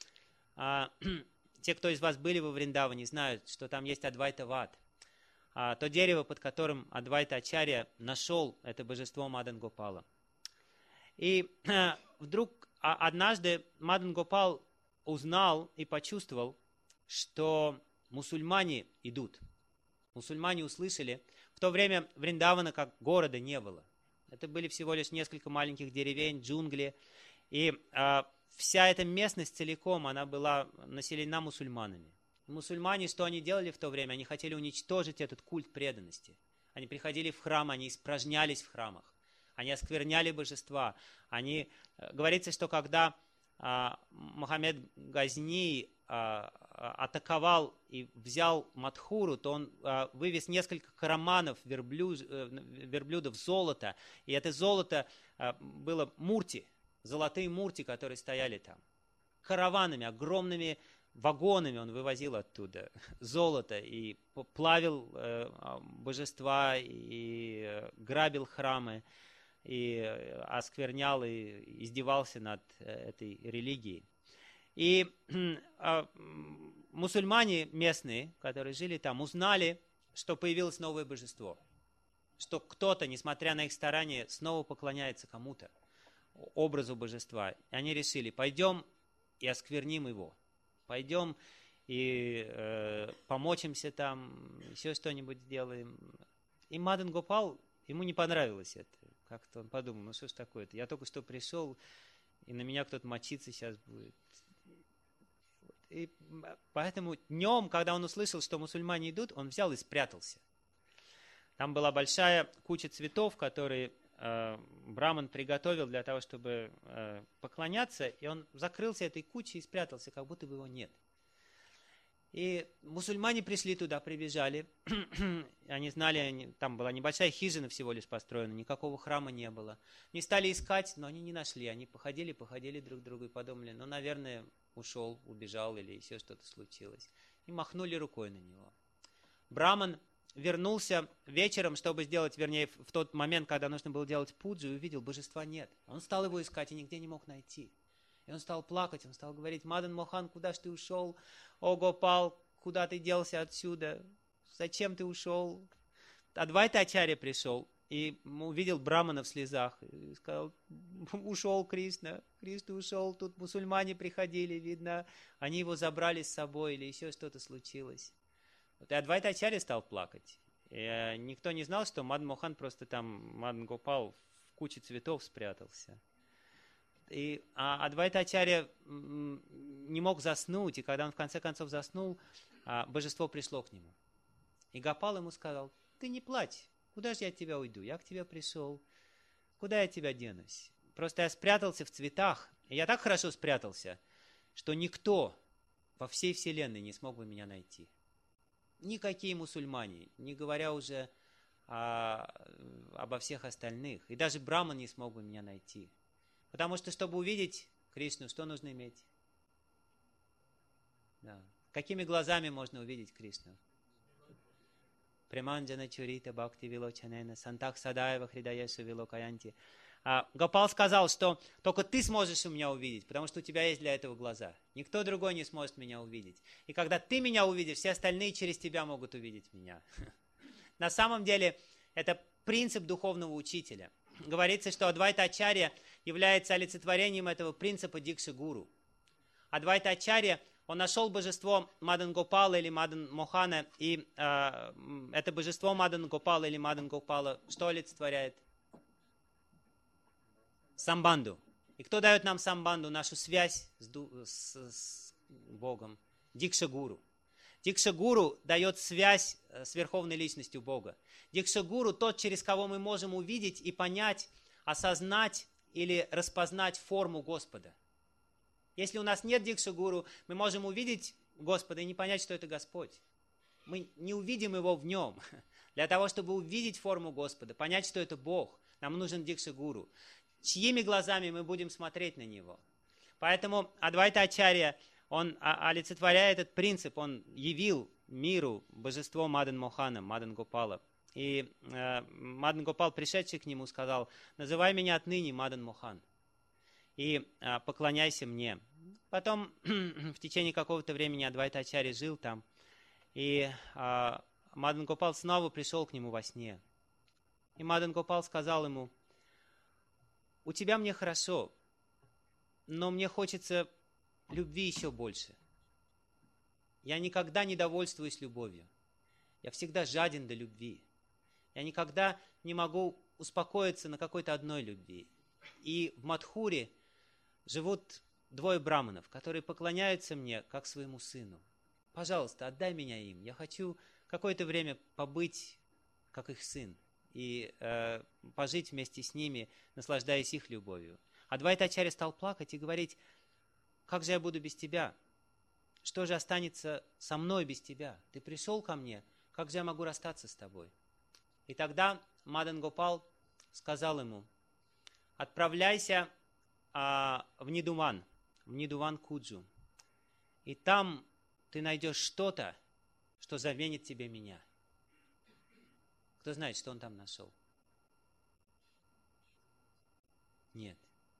те, кто из вас были во Вриндаване, знают, что там есть Адвайта Вад. То дерево, под которым Адвайта Ачарья нашел это божество Мадан Гопала. И вдруг однажды Мадан Гопал узнал и почувствовал, что мусульмане идут. Мусульмане услышали. В то время Вриндавана как города не было. Это были всего лишь несколько маленьких деревень, джунгли. И вся эта местность целиком, она была населена мусульманами. Мусульмане, что они делали в то время? Они хотели уничтожить этот культ преданности. Они приходили в храм, они испражнялись в храмах. они оскверняли божества. Говорится, что когда Мухаммед Газни атаковал и взял Мадхуру, то он вывез несколько караманов верблюдов золота, и это золото было мурти, золотые мурти, которые стояли там. Караванами, огромными вагонами он вывозил оттуда золото и плавил божества, и грабил храмы, и осквернял, и издевался над этой религией. И мусульмане местные, которые жили там, узнали, что появилось новое божество, что кто-то, несмотря на их старания, снова поклоняется кому-то, образу божества. И они решили: пойдем и оскверним его, пойдем и помочимся там, еще что-нибудь сделаем. И Мадан Гопал, ему не понравилось это. Как-то он подумал: ну что ж такое-то, я только что пришел, и на меня кто-то мочиться сейчас будет. И поэтому днем, когда он услышал, что мусульмане идут, он взял и спрятался. Там была большая куча цветов, которые браман приготовил для того, чтобы поклоняться, и он закрылся этой кучей и спрятался, как будто бы его нет. И мусульмане пришли туда, прибежали. Они знали, там была небольшая хижина всего лишь построена, никакого храма не было. Они стали искать, но они не нашли. Они походили друг к другу и подумали: ну, наверное, ушел, убежал или еще что-то случилось. И махнули рукой на него. Браман вернулся вечером, чтобы сделать, вернее, в тот момент, когда нужно было делать пуджу, и увидел: божества нет. Он стал его искать и нигде не мог найти. И он стал плакать, он стал говорить: Мадан Мохан, куда ж ты ушел? О, Гопал, куда ты делся отсюда? Зачем ты ушел? Адвайта Ачарья пришел и увидел брамана в слезах. И сказал: ушел Кришна, Кришна ушел, тут мусульмане приходили, видно, они его забрали с собой или еще что-то случилось. Вот и Адвайта Ачарья стал плакать. И никто не знал, что Мадан Мохан просто там, Мадан Гопал, в куче цветов спрятался. И Адвайта Ачарья не мог заснуть, и когда он в конце концов заснул, божество пришло к нему. И Гопал ему сказал: ты не плачь, куда же я от тебя уйду? Я к тебе пришел, куда я от тебя денусь? Просто я спрятался в цветах, и я так хорошо спрятался, что никто во всей вселенной не смог бы меня найти. Никакие мусульмане, не говоря уже обо всех остальных, и даже браман не смог бы меня найти. Потому что, чтобы увидеть Кришну, что нужно иметь? Да. Какими глазами можно увидеть Кришну? Преманджана чурита бхакти вилочанена сантах садаева хридаясу вилокаянти. Гопал сказал, что только ты сможешь меня увидеть, потому что у тебя есть для этого глаза. Никто другой не сможет меня увидеть. И когда ты меня увидишь, все остальные через тебя могут увидеть меня. На самом деле, это принцип духовного учителя. Говорится, что Адвайта Ачарья является олицетворением этого принципа Дикши-гуру. Адвайта Ачарья, он нашел божество Мадан Гопала или Мадан Мохана, и это божество Мадан Гопала или Мадан Гопала что олицетворяет? Самбанду. И кто дает нам самбанду, нашу связь с Богом? Дикша-гуру. Дикша-гуру дает связь с Верховной Личностью Бога. Дикша-гуру тот, через кого мы можем увидеть и понять, осознать или распознать форму Господа. Если у нас нет Дикша-гуру, мы можем увидеть Господа и не понять, что это Господь. Мы не увидим Его в Нем. Для того, чтобы увидеть форму Господа, понять, что это Бог, нам нужен Дикша-гуру. Чьими глазами мы будем смотреть на Него? Поэтому Адвайта Ачарья, он олицетворяет этот принцип, он явил миру божество Мадан Мохана, Мадан Гопала. И Мадан Гопал, пришедший к нему, сказал: называй меня отныне Мадан Мохан и поклоняйся мне. Потом в течение какого-то времени Адвайта Ачарья жил там, и Мадан Гопал снова пришел к нему во сне. И Мадан Гопал сказал ему: у тебя мне хорошо, но мне хочется любви еще больше. Я никогда не довольствуюсь любовью. Я всегда жаден до любви. Я никогда не могу успокоиться на какой-то одной любви. И в Мадхуре живут двое браманов, которые поклоняются мне как своему сыну. Пожалуйста, отдай меня им. Я хочу какое-то время побыть как их сын. и пожить вместе с ними, наслаждаясь их любовью. Адвайта-ачарья стал плакать и говорить: как же я буду без тебя? Что же останется со мной без тебя? Ты пришел ко мне, как же я могу расстаться с тобой? И тогда Мадан Гопал сказал ему: отправляйся в Нидуван Куджу, и там ты найдешь что-то, что заменит тебе меня. Кто знает, что он там нашел? Нет.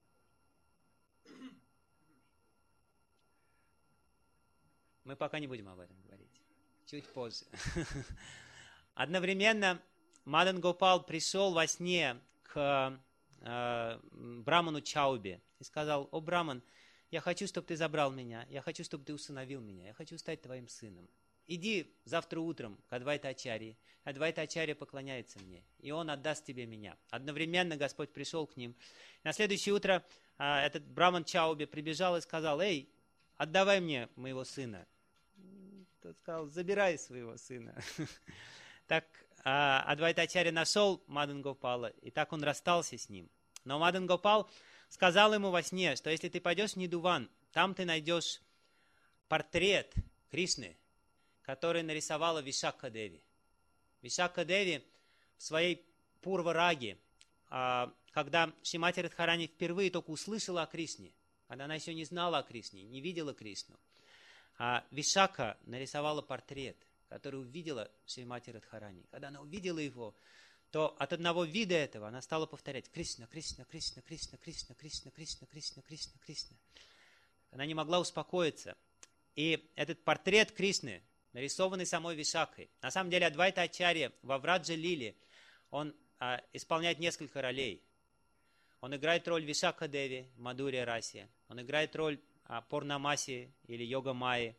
Мы пока не будем об этом говорить. Чуть позже. Одновременно Мадан Гопал пришел во сне к Браману Чаубе и сказал: о, Браман, я хочу, чтобы ты забрал меня, я хочу, чтобы ты усыновил меня, я хочу стать твоим сыном. Иди завтра утром к Адвайта-ачарье, Адвайта-ачарья поклоняется мне, и он отдаст тебе меня. Одновременно Господь пришел к ним. На следующее утро этот Браман Чаубе прибежал и сказал: эй, отдавай мне моего сына. Тот сказал: забирай своего сына. Так Адвайта-ачарья нашел Мадан Гопала, и так он расстался с ним. Но Мадан Гопал сказал ему во сне, что если ты пойдешь в Нидуван, там ты найдешь портрет Кришны, который нарисовала Вишакха Деви. Вишакха Деви в своей Пурва-раге, когда Шримати Радхарани впервые только услышала о Кришне, когда она еще не знала о Кришне, не видела Кришну, Вишакха нарисовала портрет, который увидела Шримати Радхарани. Когда она увидела его, то от одного вида этого она стала повторять: Кришна, Кришна, Кришна, Кришна, Кришна, Кришна, Кришна, Кришна, Кришна, Кришна. Она не могла успокоиться. И этот портрет Кришны, нарисованный самой Вишакхой, на самом деле Адвайта-ачарья во Враджа-лиле, он исполняет несколько ролей. Он играет роль Вишакха-деви в Мадхурья-расе, он играет роль Пурнамаси или Йога-майи,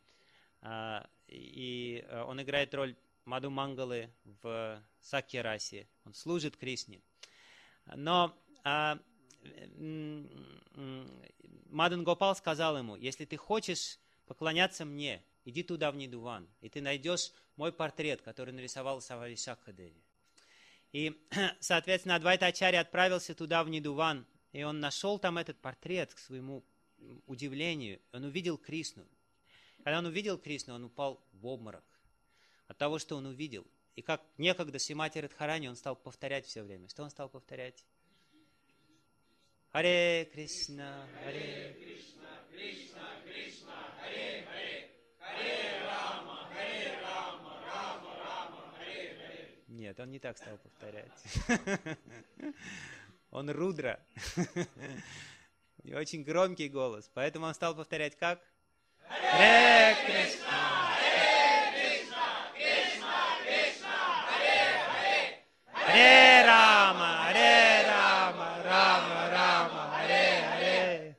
и он играет роль Мадху-мангалы в Сакья-расе, он служит Кришне. Но Мадан Гопал сказал ему: если ты хочешь поклоняться мне, иди туда в Нидуван, и ты найдешь мой портрет, который нарисовал сама Вишакха-деви. И, соответственно, Адвайта-ачарья отправился туда в Нидуван, и он нашел там этот портрет, к своему удивлению. Он увидел Кришну. Когда он увидел Кришну, он упал в обморок от того, что он увидел. И как некогда Шримати Радхарани, он стал повторять все время. Что он стал повторять? Харе Кришна, Харе Кришна, Кришна Кришна, Харе Харе, Харе Рама, Рама Рама, Харе Харе. Нет, он не так стал повторять. Он Рудра. У него очень громкий голос, поэтому он стал повторять как? Харе Кришна, Харе Кришна, Кришна Кришна, Харе Харе, Харе Рама, Рама Рама, Харе Харе.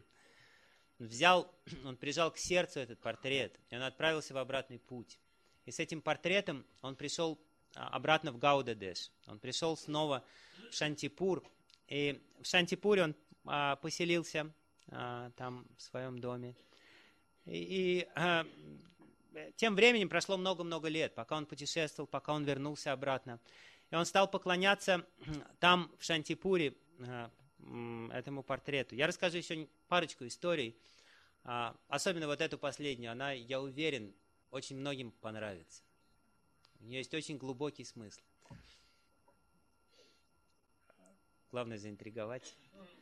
Он прижал к сердцу этот портрет, и он отправился в обратный путь. И с этим портретом он пришел обратно в Гауда-деш. Он пришел снова в Шантипур, и в Шантипуре он поселился там в своем доме. И тем временем прошло много-много лет, пока он путешествовал, пока он вернулся обратно. И он стал поклоняться там, в Шантипуре, этому портрету. Я расскажу еще парочку историй, особенно вот эту последнюю. Она, я уверен, очень многим понравится. У нее есть очень глубокий смысл. Главное заинтриговать.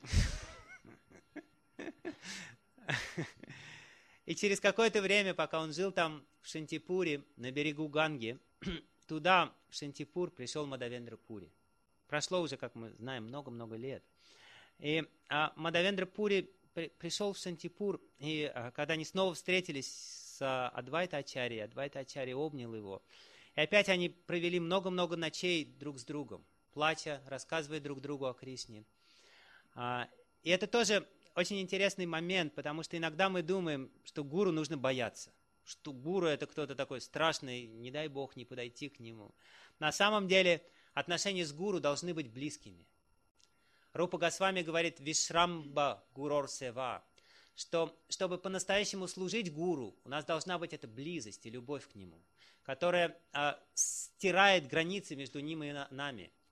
И через какое-то время, пока он жил там в Шантипуре, на берегу Ганги, туда, в Шантипур, пришел Мадхавендра Пури. Прошло уже, как мы знаем, много-много лет. И Мадхавендра Пури пришел в Шантипур, и когда они снова встретились с Адвайта-ачарьей, Адвайта-ачарья обнял его. И опять они провели много-много ночей друг с другом, плача, рассказывая друг другу о Кришне. И это тоже очень интересный момент, потому что иногда мы думаем, что гуру нужно бояться, что гуру это кто-то такой страшный, не дай бог не подойти к нему. На самом деле отношения с гуру должны быть близкими. Рупа Госвами говорит «Вишрамба гурор сева», что чтобы по-настоящему служить гуру, у нас должна быть эта близость и любовь к нему, которая стирает границы между ним и нами.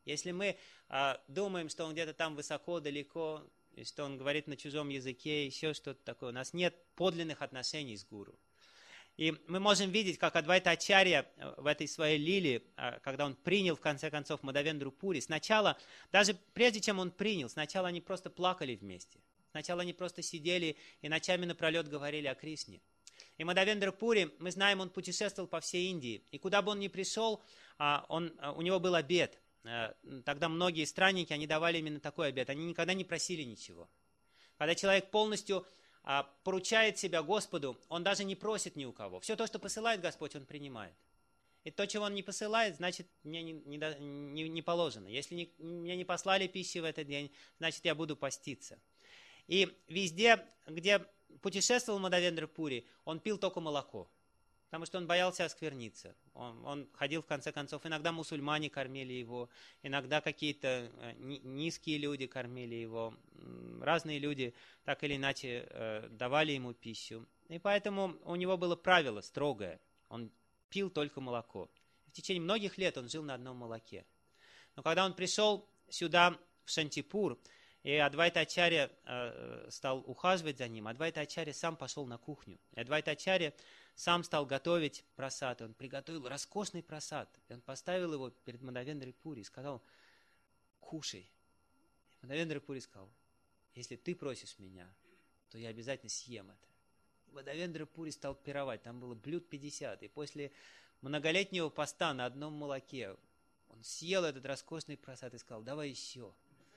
Если мы думаем, что он где-то там высоко, далеко, и что он говорит на чужом языке, еще что-то такое, у нас нет подлинных отношений с гуру. И мы можем видеть, как Адвайта Ачарья в этой своей лиле, когда он принял, в конце концов, Мадхавендру Пури, сначала, даже прежде чем он принял, сначала они просто плакали вместе. Сначала они просто сидели и ночами напролет говорили о Кришне. И Мадхавендра Пури, мы знаем, он путешествовал по всей Индии. И куда бы он ни пришел, у него был обет. Тогда многие странники, они давали именно такой обет. Они никогда не просили ничего. Когда человек полностью поручает себя Господу, он даже не просит ни у кого. Все то, что посылает Господь, он принимает. И то, чего он не посылает, значит, мне не положено. Если мне не послали пищи в этот день, значит, я буду поститься. И везде, где путешествовал Мадхавендра Пури, он пил только молоко, потому что он боялся оскверниться. Он ходил, в конце концов, иногда мусульмане кормили его, иногда какие-то низкие люди кормили его, разные люди так или иначе давали ему пищу. И поэтому у него было правило строгое, он пил только молоко. В течение многих лет он жил на одном молоке. Но когда он пришел сюда, в Шантипур, и Адвайта Ачарья стал ухаживать за ним, Адвайта Ачарья сам пошел на кухню. И Адвайта Ачарья сам стал готовить прасад. Он приготовил роскошный прасад. И он поставил его перед Мадхавендрой Пури и сказал: кушай. Мадхавендра Пури сказал: если ты просишь меня, то я обязательно съем это. Мадхавендра Пури стал пировать. Там было блюд 50. И после многолетнего поста на одном молоке он съел этот роскошный прасад и сказал: давай еще.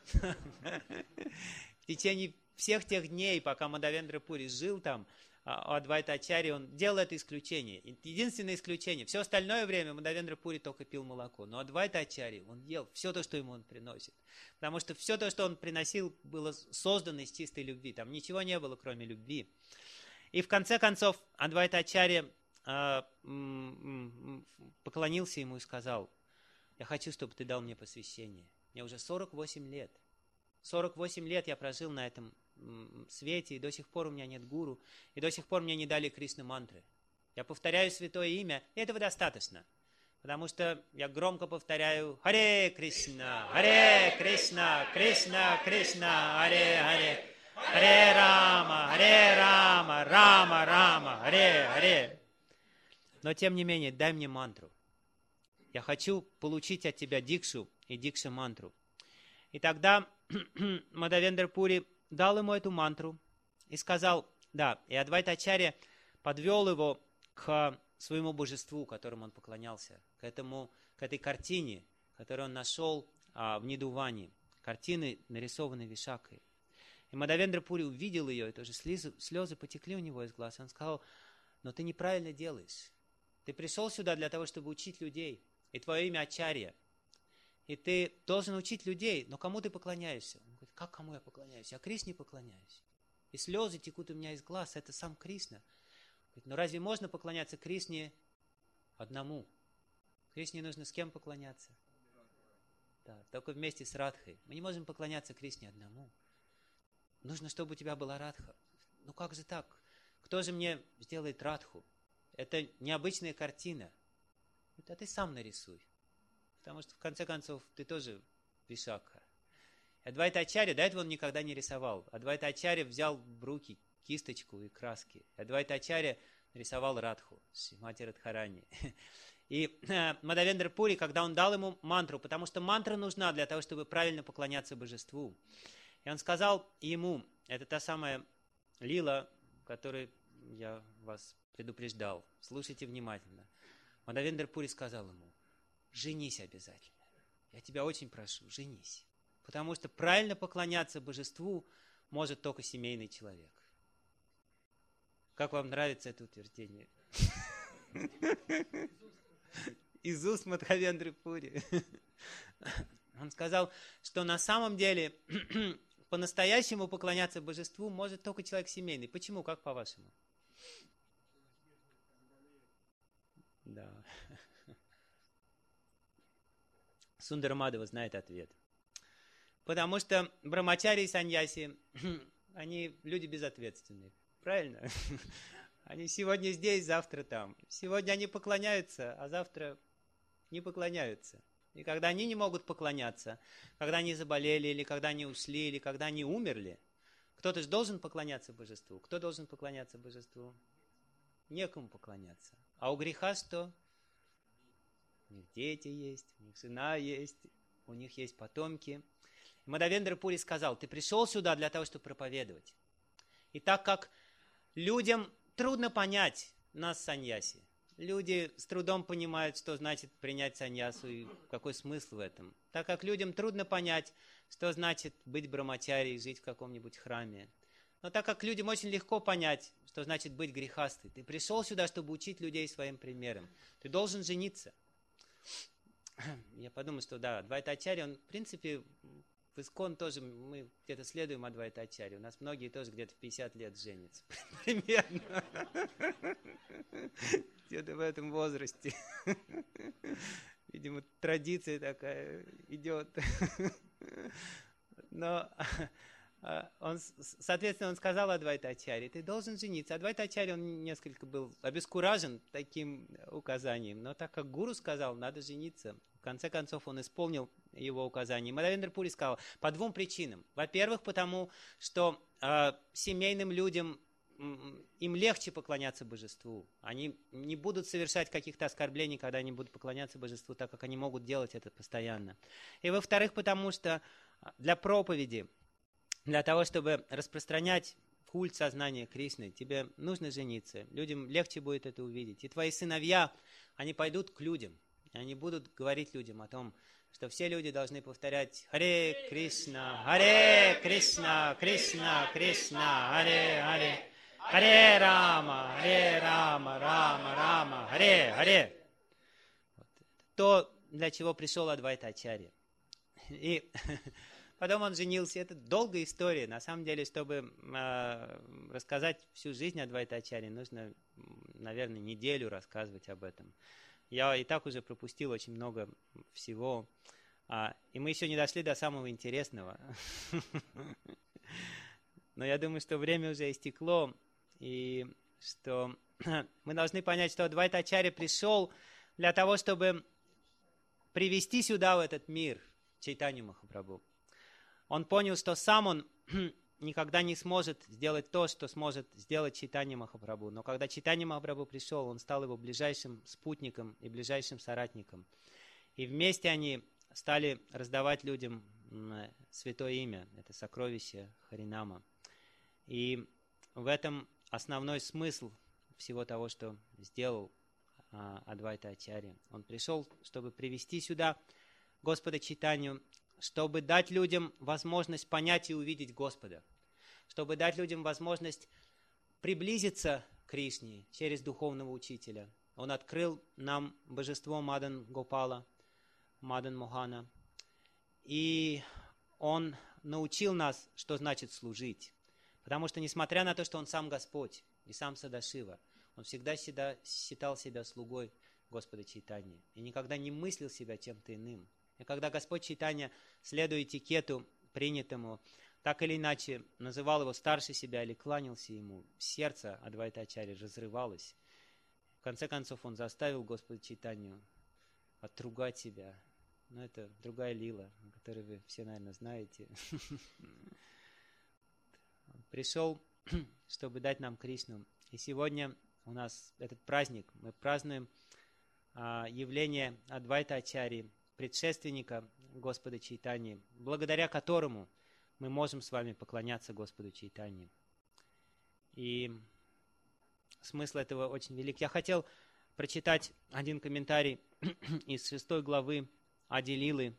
В течение всех тех дней, пока Мадхавендра Пури жил там, у Адвайта Ачарьи, он делал это исключение. Единственное исключение. Все остальное время Мадхавендра Пури только пил молоко. Но Адвайта Ачарьи, он ел все то, что ему он приносит. Потому что все то, что он приносил, было создано из чистой любви. Там ничего не было, кроме любви. И в конце концов Адвайта Ачарья поклонился ему и сказал: я хочу, чтобы ты дал мне посвящение. Мне уже 48 лет. 48 лет я прожил на этом свете, и до сих пор у меня нет гуру, и до сих пор мне не дали Кришна-мантры. Я повторяю святое имя, и этого достаточно. Потому что я громко повторяю: Харе Кришна, Кришна, Кришна, Харе, Харе Рама, Рама, Харе. Но тем не менее, дай мне мантру. Я хочу получить от тебя дикшу и дикша-мантру. И тогда Мадхавендра Пури дал ему эту мантру и сказал: да, и Адвайта Ачарья подвел его к своему божеству, которому он поклонялся, к этой картине, которую он нашел в Нидуване, картины, нарисованной Вишакой. И Мадхавендра Пури увидел ее, и тоже слезы потекли у него из глаз. И он сказал: но ты неправильно делаешь. Ты пришел сюда для того, чтобы учить людей, и твое имя Ачарья. И ты должен учить людей, но кому ты поклоняешься? Он говорит: как кому я поклоняюсь? Я Кришне поклоняюсь. И слезы текут у меня из глаз, это сам Кришна. Говорит: но разве можно поклоняться Кришне одному? Кришне нужно с кем поклоняться? Да, только вместе с Радхой. Мы не можем поклоняться Кришне одному. Нужно, чтобы у тебя была Радха. Ну как же так? Кто же мне сделает Радху? Это необычная картина. А ты сам нарисуй. Потому что, в конце концов, ты тоже Вишакха. Адвайта Ачарья, до этого он никогда не рисовал. Адвайта Ачарья взял в руки кисточку и краски. Адвайта Ачарья нарисовал Радху, Шримати Радхарани. И Мадхавендра Пури, когда он дал ему мантру, потому что мантра нужна для того, чтобы правильно поклоняться божеству. И он сказал ему, это та самая лила, которой я вас предупреждал. Слушайте внимательно. Мадхавендра Пури сказал ему: женись обязательно. Я тебя очень прошу, женись. Потому что правильно поклоняться божеству может только семейный человек. Как вам нравится это утверждение? Из уст Мадхавендры Пури. Он сказал, что на самом деле по-настоящему поклоняться божеству может только человек семейный. Почему? Как по-вашему? Да. Сундар Мадхава знает ответ. Потому что брамачари и саньяси, они люди безответственные. Правильно? Они сегодня здесь, завтра там. Сегодня они поклоняются, а завтра не поклоняются. И когда они не могут поклоняться, когда они заболели, или когда они ушли, или когда они умерли, кто-то же должен поклоняться божеству. Кто должен поклоняться божеству? Некому поклоняться. А у греха что? У них дети есть, у них жена есть, у них есть потомки. Мадхавендра Пури сказал: ты пришел сюда для того, чтобы проповедовать. И так как людям трудно понять нас, саньяси, люди с трудом понимают, что значит принять саньясу и какой смысл в этом. Так как людям трудно понять, что значит быть брамачари и жить в каком-нибудь храме. Но так как людям очень легко понять, что значит быть грехастой, ты пришел сюда, чтобы учить людей своим примером. Ты должен жениться. Я подумал, что да, Адвайта-ачарья, он в принципе в Искон тоже мы где-то следуем Адвайта-ачарье. У нас многие тоже где-то в 50 лет женятся. Примерно. Где-то в этом возрасте. Видимо, традиция такая идет. Но соответственно, он сказал Адвайта-ачарье: ты должен жениться. Адвайта-ачарья, он несколько был обескуражен таким указанием. Но так как гуру сказал, надо жениться, в конце концов он исполнил его указание. Мадхавендра Пури сказал по двум причинам. Во-первых, потому что семейным людям им легче поклоняться божеству. Они не будут совершать каких-то оскорблений, когда они будут поклоняться божеству, так как они могут делать это постоянно. И во-вторых, потому что для проповеди, для того, чтобы распространять культ сознания Кришны, тебе нужно жениться. Людям легче будет это увидеть. И твои сыновья, они пойдут к людям. И они будут говорить людям о том, что все люди должны повторять Харе Кришна, Кришна, Кришна, Харе Харе, Харе Рама, Рама, Рама, Харе. То, для чего пришел Адвайта-ачарья. И потом он женился. Это долгая история. На самом деле, чтобы рассказать всю жизнь Адвайта-ачарьи, нужно, наверное, неделю рассказывать об этом. Я и так уже пропустил очень много всего. И мы еще не дошли до самого интересного. Но я думаю, что время уже истекло. И что мы должны понять, что Адвайта-ачарья пришел для того, чтобы привести сюда, в этот мир, Чайтанью Махапрабху. Он понял, что сам он никогда не сможет сделать то, что сможет сделать Чайтанья Махапрабху. Но когда Чайтанья Махапрабху пришел, он стал его ближайшим спутником и ближайшим соратником. И вместе они стали раздавать людям святое имя, это сокровище Харинама. И в этом основной смысл всего того, что сделал Адвайта-ачарья. Он пришел, чтобы привести сюда Господа Чайтанью, чтобы дать людям возможность понять и увидеть Господа, чтобы дать людям возможность приблизиться к Кришне через духовного учителя. Он открыл нам божество Мадан Гопала, Мадан Мохана, и он научил нас, что значит служить. Потому что, несмотря на то, что он сам Господь и сам Садашива, он всегда считал себя слугой Господа Чайтаньи и никогда не мыслил себя чем-то иным. И когда Господь Чайтанья, следуя этикету принятому, так или иначе называл его старше себя или кланялся ему, сердце Адвайта-ачарьи разрывалось. В конце концов, он заставил Господа Чайтанью отругать себя. Но это другая лила, которую вы все, наверное, знаете. Он пришел, чтобы дать нам Кришну. И сегодня у нас этот праздник. Мы празднуем явление Адвайта-ачарьи, предшественника Господа Чайтаньи, благодаря которому мы можем с вами поклоняться Господу Чайтаньи. И смысл этого очень велик. Я хотел прочитать один комментарий из 6 главы Ади Лилы.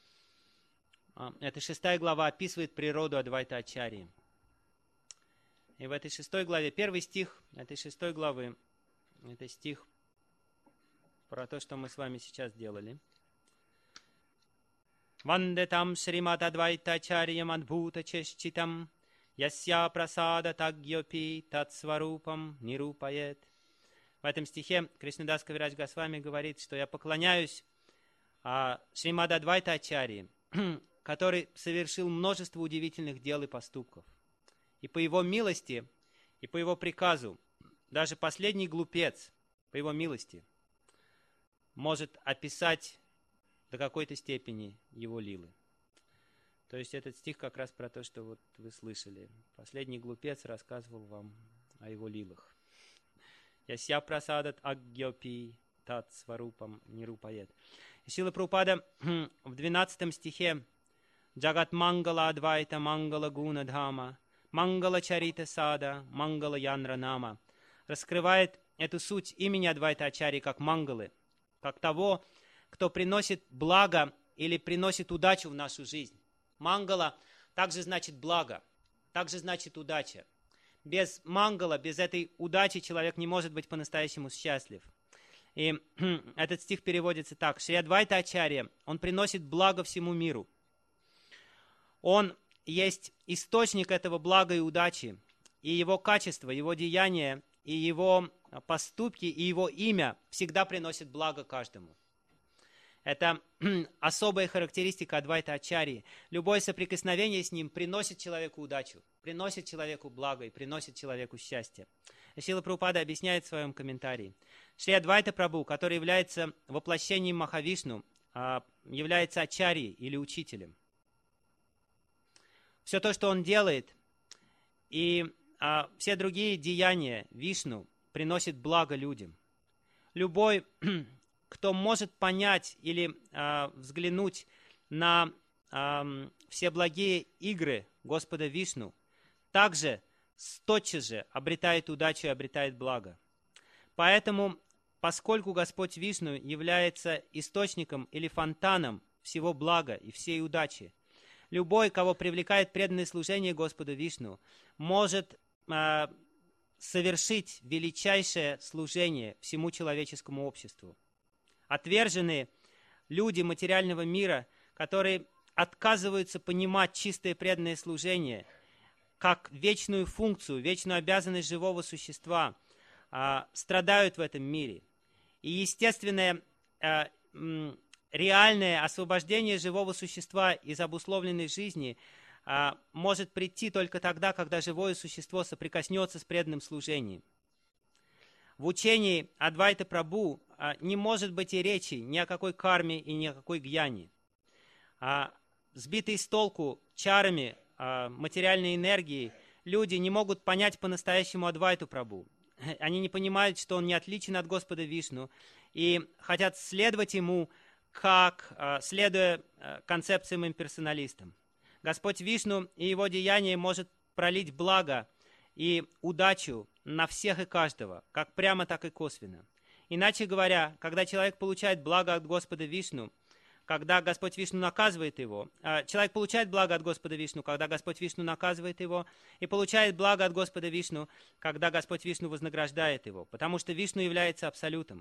Эта 6 глава описывает природу Адвайта-ачарьи. И в этой 6 главе, первый стих этой 6 главы, это стих про то, что мы с вами сейчас делали. Вандетам Шримад Адвайтачарьям Адбhuta Чешчитам Ясья Прасада Тагьопи Татсварупам Нирупает. В этом стихе Кришнадас Кавирадж Госвами говорит, что я поклоняюсь Шримад Адвайтачарьи, который совершил множество удивительных дел и поступков. И по его милости, и по его приказу, даже последний глупец, по его милости, может описать до какой-то степени его лилы. То есть этот стих как раз про то, что вот вы слышали. Последний глупец рассказывал вам о его лилах. Яся прасадат агьопи тат сварупам нирупает. Шрила Прабхупада в 12 стихе Джагат Мангала Адвайта Мангала Гуна Дхама Мангала Чарита Сада Мангала Янра Нама раскрывает эту суть имени Адвайта Ачарьи как мангалы, как того, кто приносит благо или приносит удачу в нашу жизнь. Мангала также значит благо, также значит удача. Без мангала, без этой удачи человек не может быть по-настоящему счастлив. И этот стих переводится так. Шри Адвайта Ачарья, он приносит благо всему миру. Он есть источник этого блага и удачи. И его качество, его деяния, и его поступки, и его имя всегда приносят благо каждому. Это особая характеристика Адвайта Ачарьи. Любое соприкосновение с ним приносит человеку удачу, приносит человеку благо и приносит человеку счастье. Шрила Прабхупада объясняет в своем комментарии. Шри Адвайта Прабху, который является воплощением Махавишну, является Ачарьей или учителем. Все то, что он делает, и все другие деяния Вишну приносят благо людям. Любой, кто может понять или взглянуть на все благие игры Господа Вишну, также тотчас же обретает удачу и обретает благо. Поэтому, поскольку Господь Вишну является источником или фонтаном всего блага и всей удачи, любой, кого привлекает преданное служение Господу Вишну, может совершить величайшее служение всему человеческому обществу. Отверженные люди материального мира, которые отказываются понимать чистое преданное служение как вечную функцию, вечную обязанность живого существа, страдают в этом мире. И естественное, реальное освобождение живого существа из обусловленной жизни может прийти только тогда, когда живое существо соприкоснется с преданным служением. В учении Адвайта Прабху не может быть и речи ни о какой карме и ни о какой гьяне. Сбитые с толку чарами материальной энергии, люди не могут понять по-настоящему Адвайту Прабху. Они не понимают, что он не отличен от Господа Вишну, и хотят следовать ему, следуя концепциям имперсоналистам. Господь Вишну и его деяние может пролить благо и удачу на всех и каждого, как прямо, так и косвенно. Иначе говоря, когда человек получает благо от Господа Вишну, когда Господь Вишну наказывает его, человек получает благо от Господа Вишну, когда Господь Вишну наказывает его, и получает благо от Господа Вишну, когда Господь Вишну вознаграждает его, потому что Вишну является абсолютом.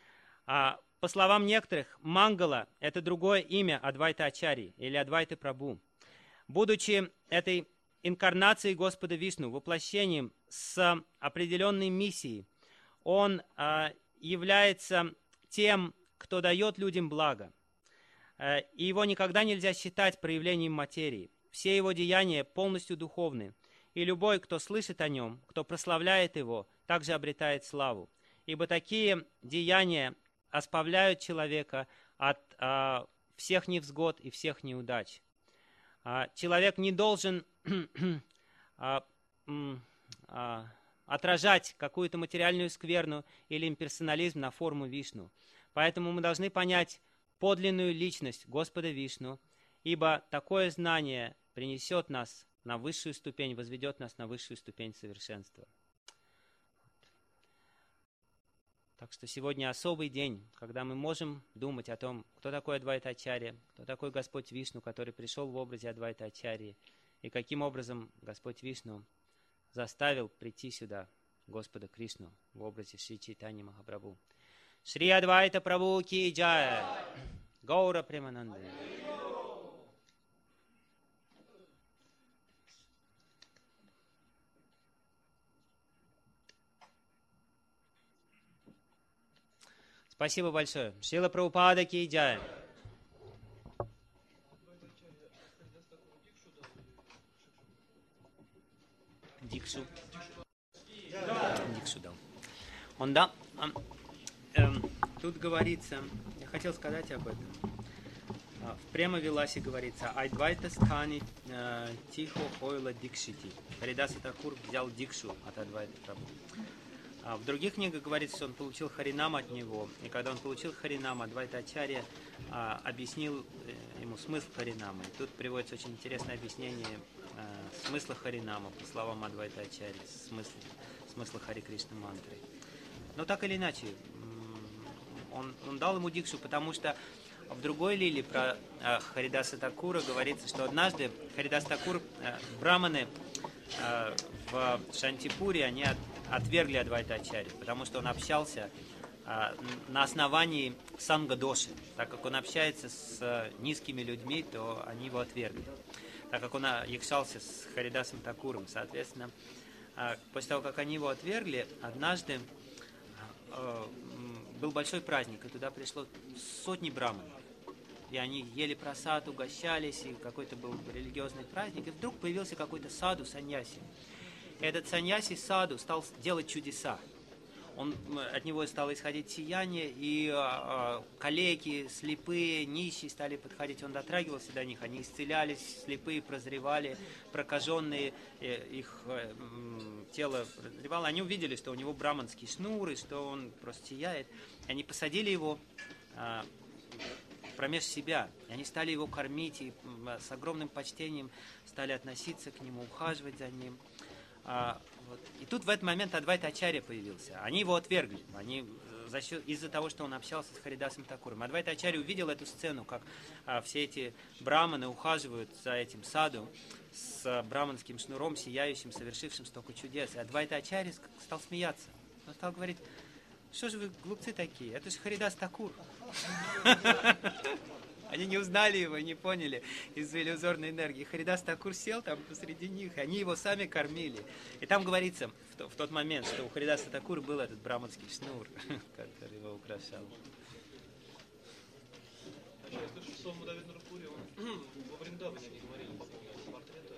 По словам некоторых, Мангала – это другое имя Адвайта Ачарьи или Адвайты Прабху. Будучи этой инкарнацией Господа Вишну, воплощением с определенной миссией, он является тем, кто дает людям благо. И его никогда нельзя считать проявлением материи. Все его деяния полностью духовны. И любой, кто слышит о нем, кто прославляет его, также обретает славу. Ибо такие деяния избавляют человека от всех невзгод и всех неудач. Человек не должен отражать какую-то материальную скверну или имперсонализм на форму Вишну. Поэтому мы должны понять подлинную личность Господа Вишну, ибо такое знание принесет нас на высшую ступень, возведет нас на высшую ступень совершенства. Так что сегодня особый день, когда мы можем думать о том, кто такой Адвайта Ачарья, кто такой Господь Вишну, который пришел в образе Адвайта Ачарьи, и каким образом Господь Вишну заставил прийти сюда Господа Кришну в образе Шри Чайтаньи Махапрабху. Шри Адвайта Прабху ки джай, Гаура Премананды. Спасибо большое. Шрила Прабхупада ки джай. Дикшу. Дикшу дал. Он да. Тут говорится, я хотел сказать об этом. В Према-Виласе говорится «Адвайта стхани тихо хойла дикшити». Харидаса Такур взял дикшу от Адвайта Прабху. В других книгах говорится, что он получил харинам от него. И когда он получил харинам, Адвайта Ачарья объяснил ему смысл харинама. И тут приводится очень интересное объяснение смысла харинама по словам Адвайта Ачарьи, смысла Хари Кришна мантры. Но так или иначе, он дал ему дикшу, потому что в другой лиле про Харидаса Такура говорится, что однажды Харидас Такур, браманы в Шантипуре, они отвергли Адвайта Ачарьи, потому что он общался на основании санга-доши. Так как он общается с низкими людьми, то они его отвергли. Так как он якшался с Харидасом Такуром, соответственно, после того, как они его отвергли, однажды был большой праздник, и туда пришло сотни браманов. И они ели прасад, угощались, и какой-то был религиозный праздник, и вдруг появился какой-то саду, саньяси. И этот саньяси саду стал делать чудеса. От него стало исходить сияние, и калеки, слепые, нищие стали подходить, он дотрагивался до них, они исцелялись, слепые прозревали, прокаженные, их тело прозревало. Они увидели, что у него браманские шнуры, что он просто сияет. И они посадили его промеж себя. И они стали его кормить, и с огромным почтением стали относиться к нему, ухаживать за ним. И тут в этот момент Адвайта Ачарья появился. Они его отвергли. Из-за того, что он общался с Харидасом Такуром. Адвайта Ачарья увидел эту сцену, как все эти браманы ухаживают за этим саду с браманским шнуром, сияющим, совершившим столько чудес. И Адвайта Ачарья стал смеяться. Он стал говорить: что же вы глупцы такие? Это же Харидас Такур. Они не узнали его, не поняли из-за иллюзорной энергии. Харидас Такур сел там посреди них, они его сами кормили. И там говорится в тот момент, что у Харидаса Такура был этот браманский шнур, который его украшал. Я слышу, что Мудавид Нарпури, он во Вриндаване не говорили по поводу портрета.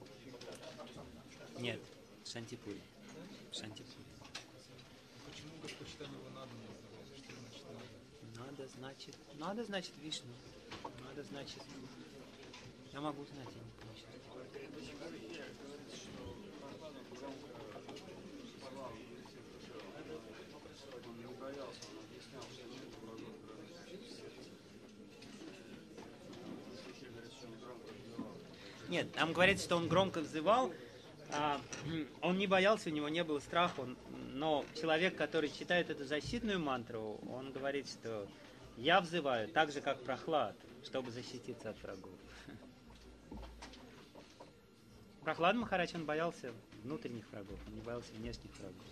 Нет, в Шантипуре. В Шантипуре. Почему Господь его надо называть? Что значит надо? Надо значит Вишну. Надо значит... Я могу знать, я не помню сейчас. Нет, там говорится, что он громко взывал, он не боялся, у него не было страха, но человек, который читает эту защитную мантру, он говорит, что я взываю так же, как Прохлад, чтобы защититься от врагов. Прохлад Махарадж, он боялся внутренних врагов, он не боялся внешних врагов.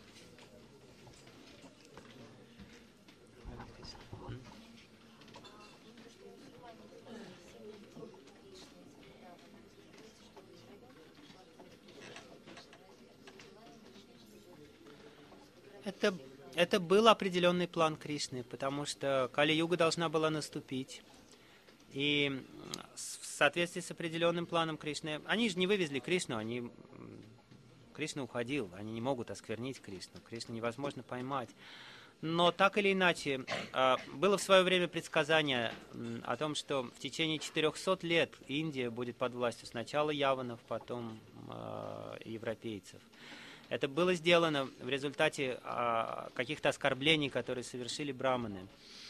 Это был определенный план Кришны, потому что Кали-юга должна была наступить. И в соответствии с определенным планом Кришны, они же не вывезли Кришну, Кришна уходил, они не могут осквернить Кришну, Кришну невозможно поймать. Но так или иначе, было в свое время предсказание о том, что в течение 400 лет Индия будет под властью сначала яванов, потом европейцев. Это было сделано в результате каких-то оскорблений, которые совершили браманы.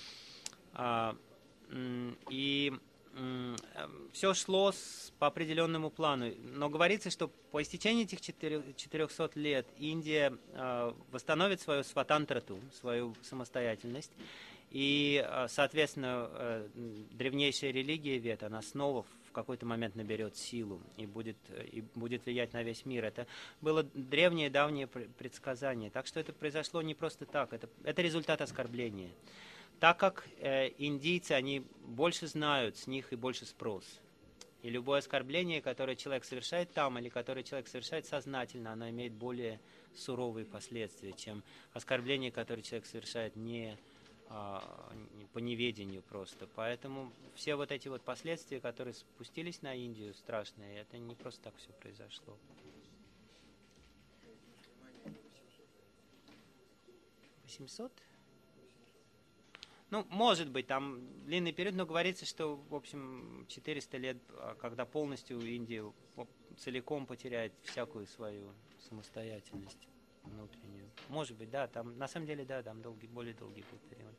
И все шло по определенному плану. Но говорится, что по истечении этих 400 лет Индия восстановит свою сватантрату, свою самостоятельность. И, соответственно, древнейшая религия Вед, она снова в какой-то момент наберет силу и будет влиять на весь мир. Это было древнее, давнее предсказание. Так что это произошло не просто так. Это результат оскорбления. Так как индийцы, они больше знают, с них и больше спрос. И любое оскорбление, которое человек совершает там, или которое человек совершает сознательно, оно имеет более суровые последствия, чем оскорбление, которое человек совершает не по неведению просто. Поэтому все вот эти вот последствия, которые спустились на Индию, страшные, это не просто так все произошло. 800? Ну, может быть, там длинный период, но говорится, что, в общем, 400 лет, когда полностью Индия целиком потеряет всякую свою самостоятельность внутреннюю. Может быть, да, там, на самом деле, да, там более долгий был период.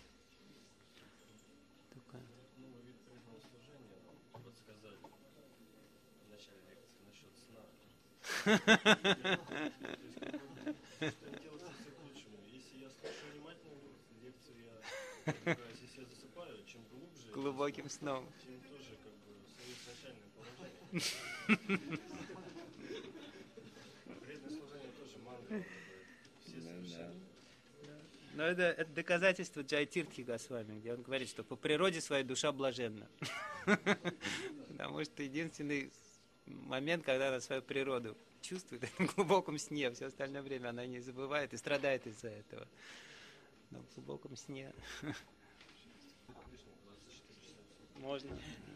Такое. Новый вид преданного служения подсказали в начале лекции насчет сна. Что не делается все к лучшему. Если я слушаю внимательно лекцию, я отдыхаюсь. Если я засыпаю, чем глубже, Глубоким сном. тем тоже как бы свое изначальное положение. Преданное служение тоже мантра. Все совершенно. Но это доказательство Джайтиртхи Госвами, где он говорит, что по природе своей душа блаженна. Потому что единственный момент, когда она свою природу чувствует, это в глубоком сне. Все остальное время она не забывает и страдает из-за этого. Но в глубоком сне можно.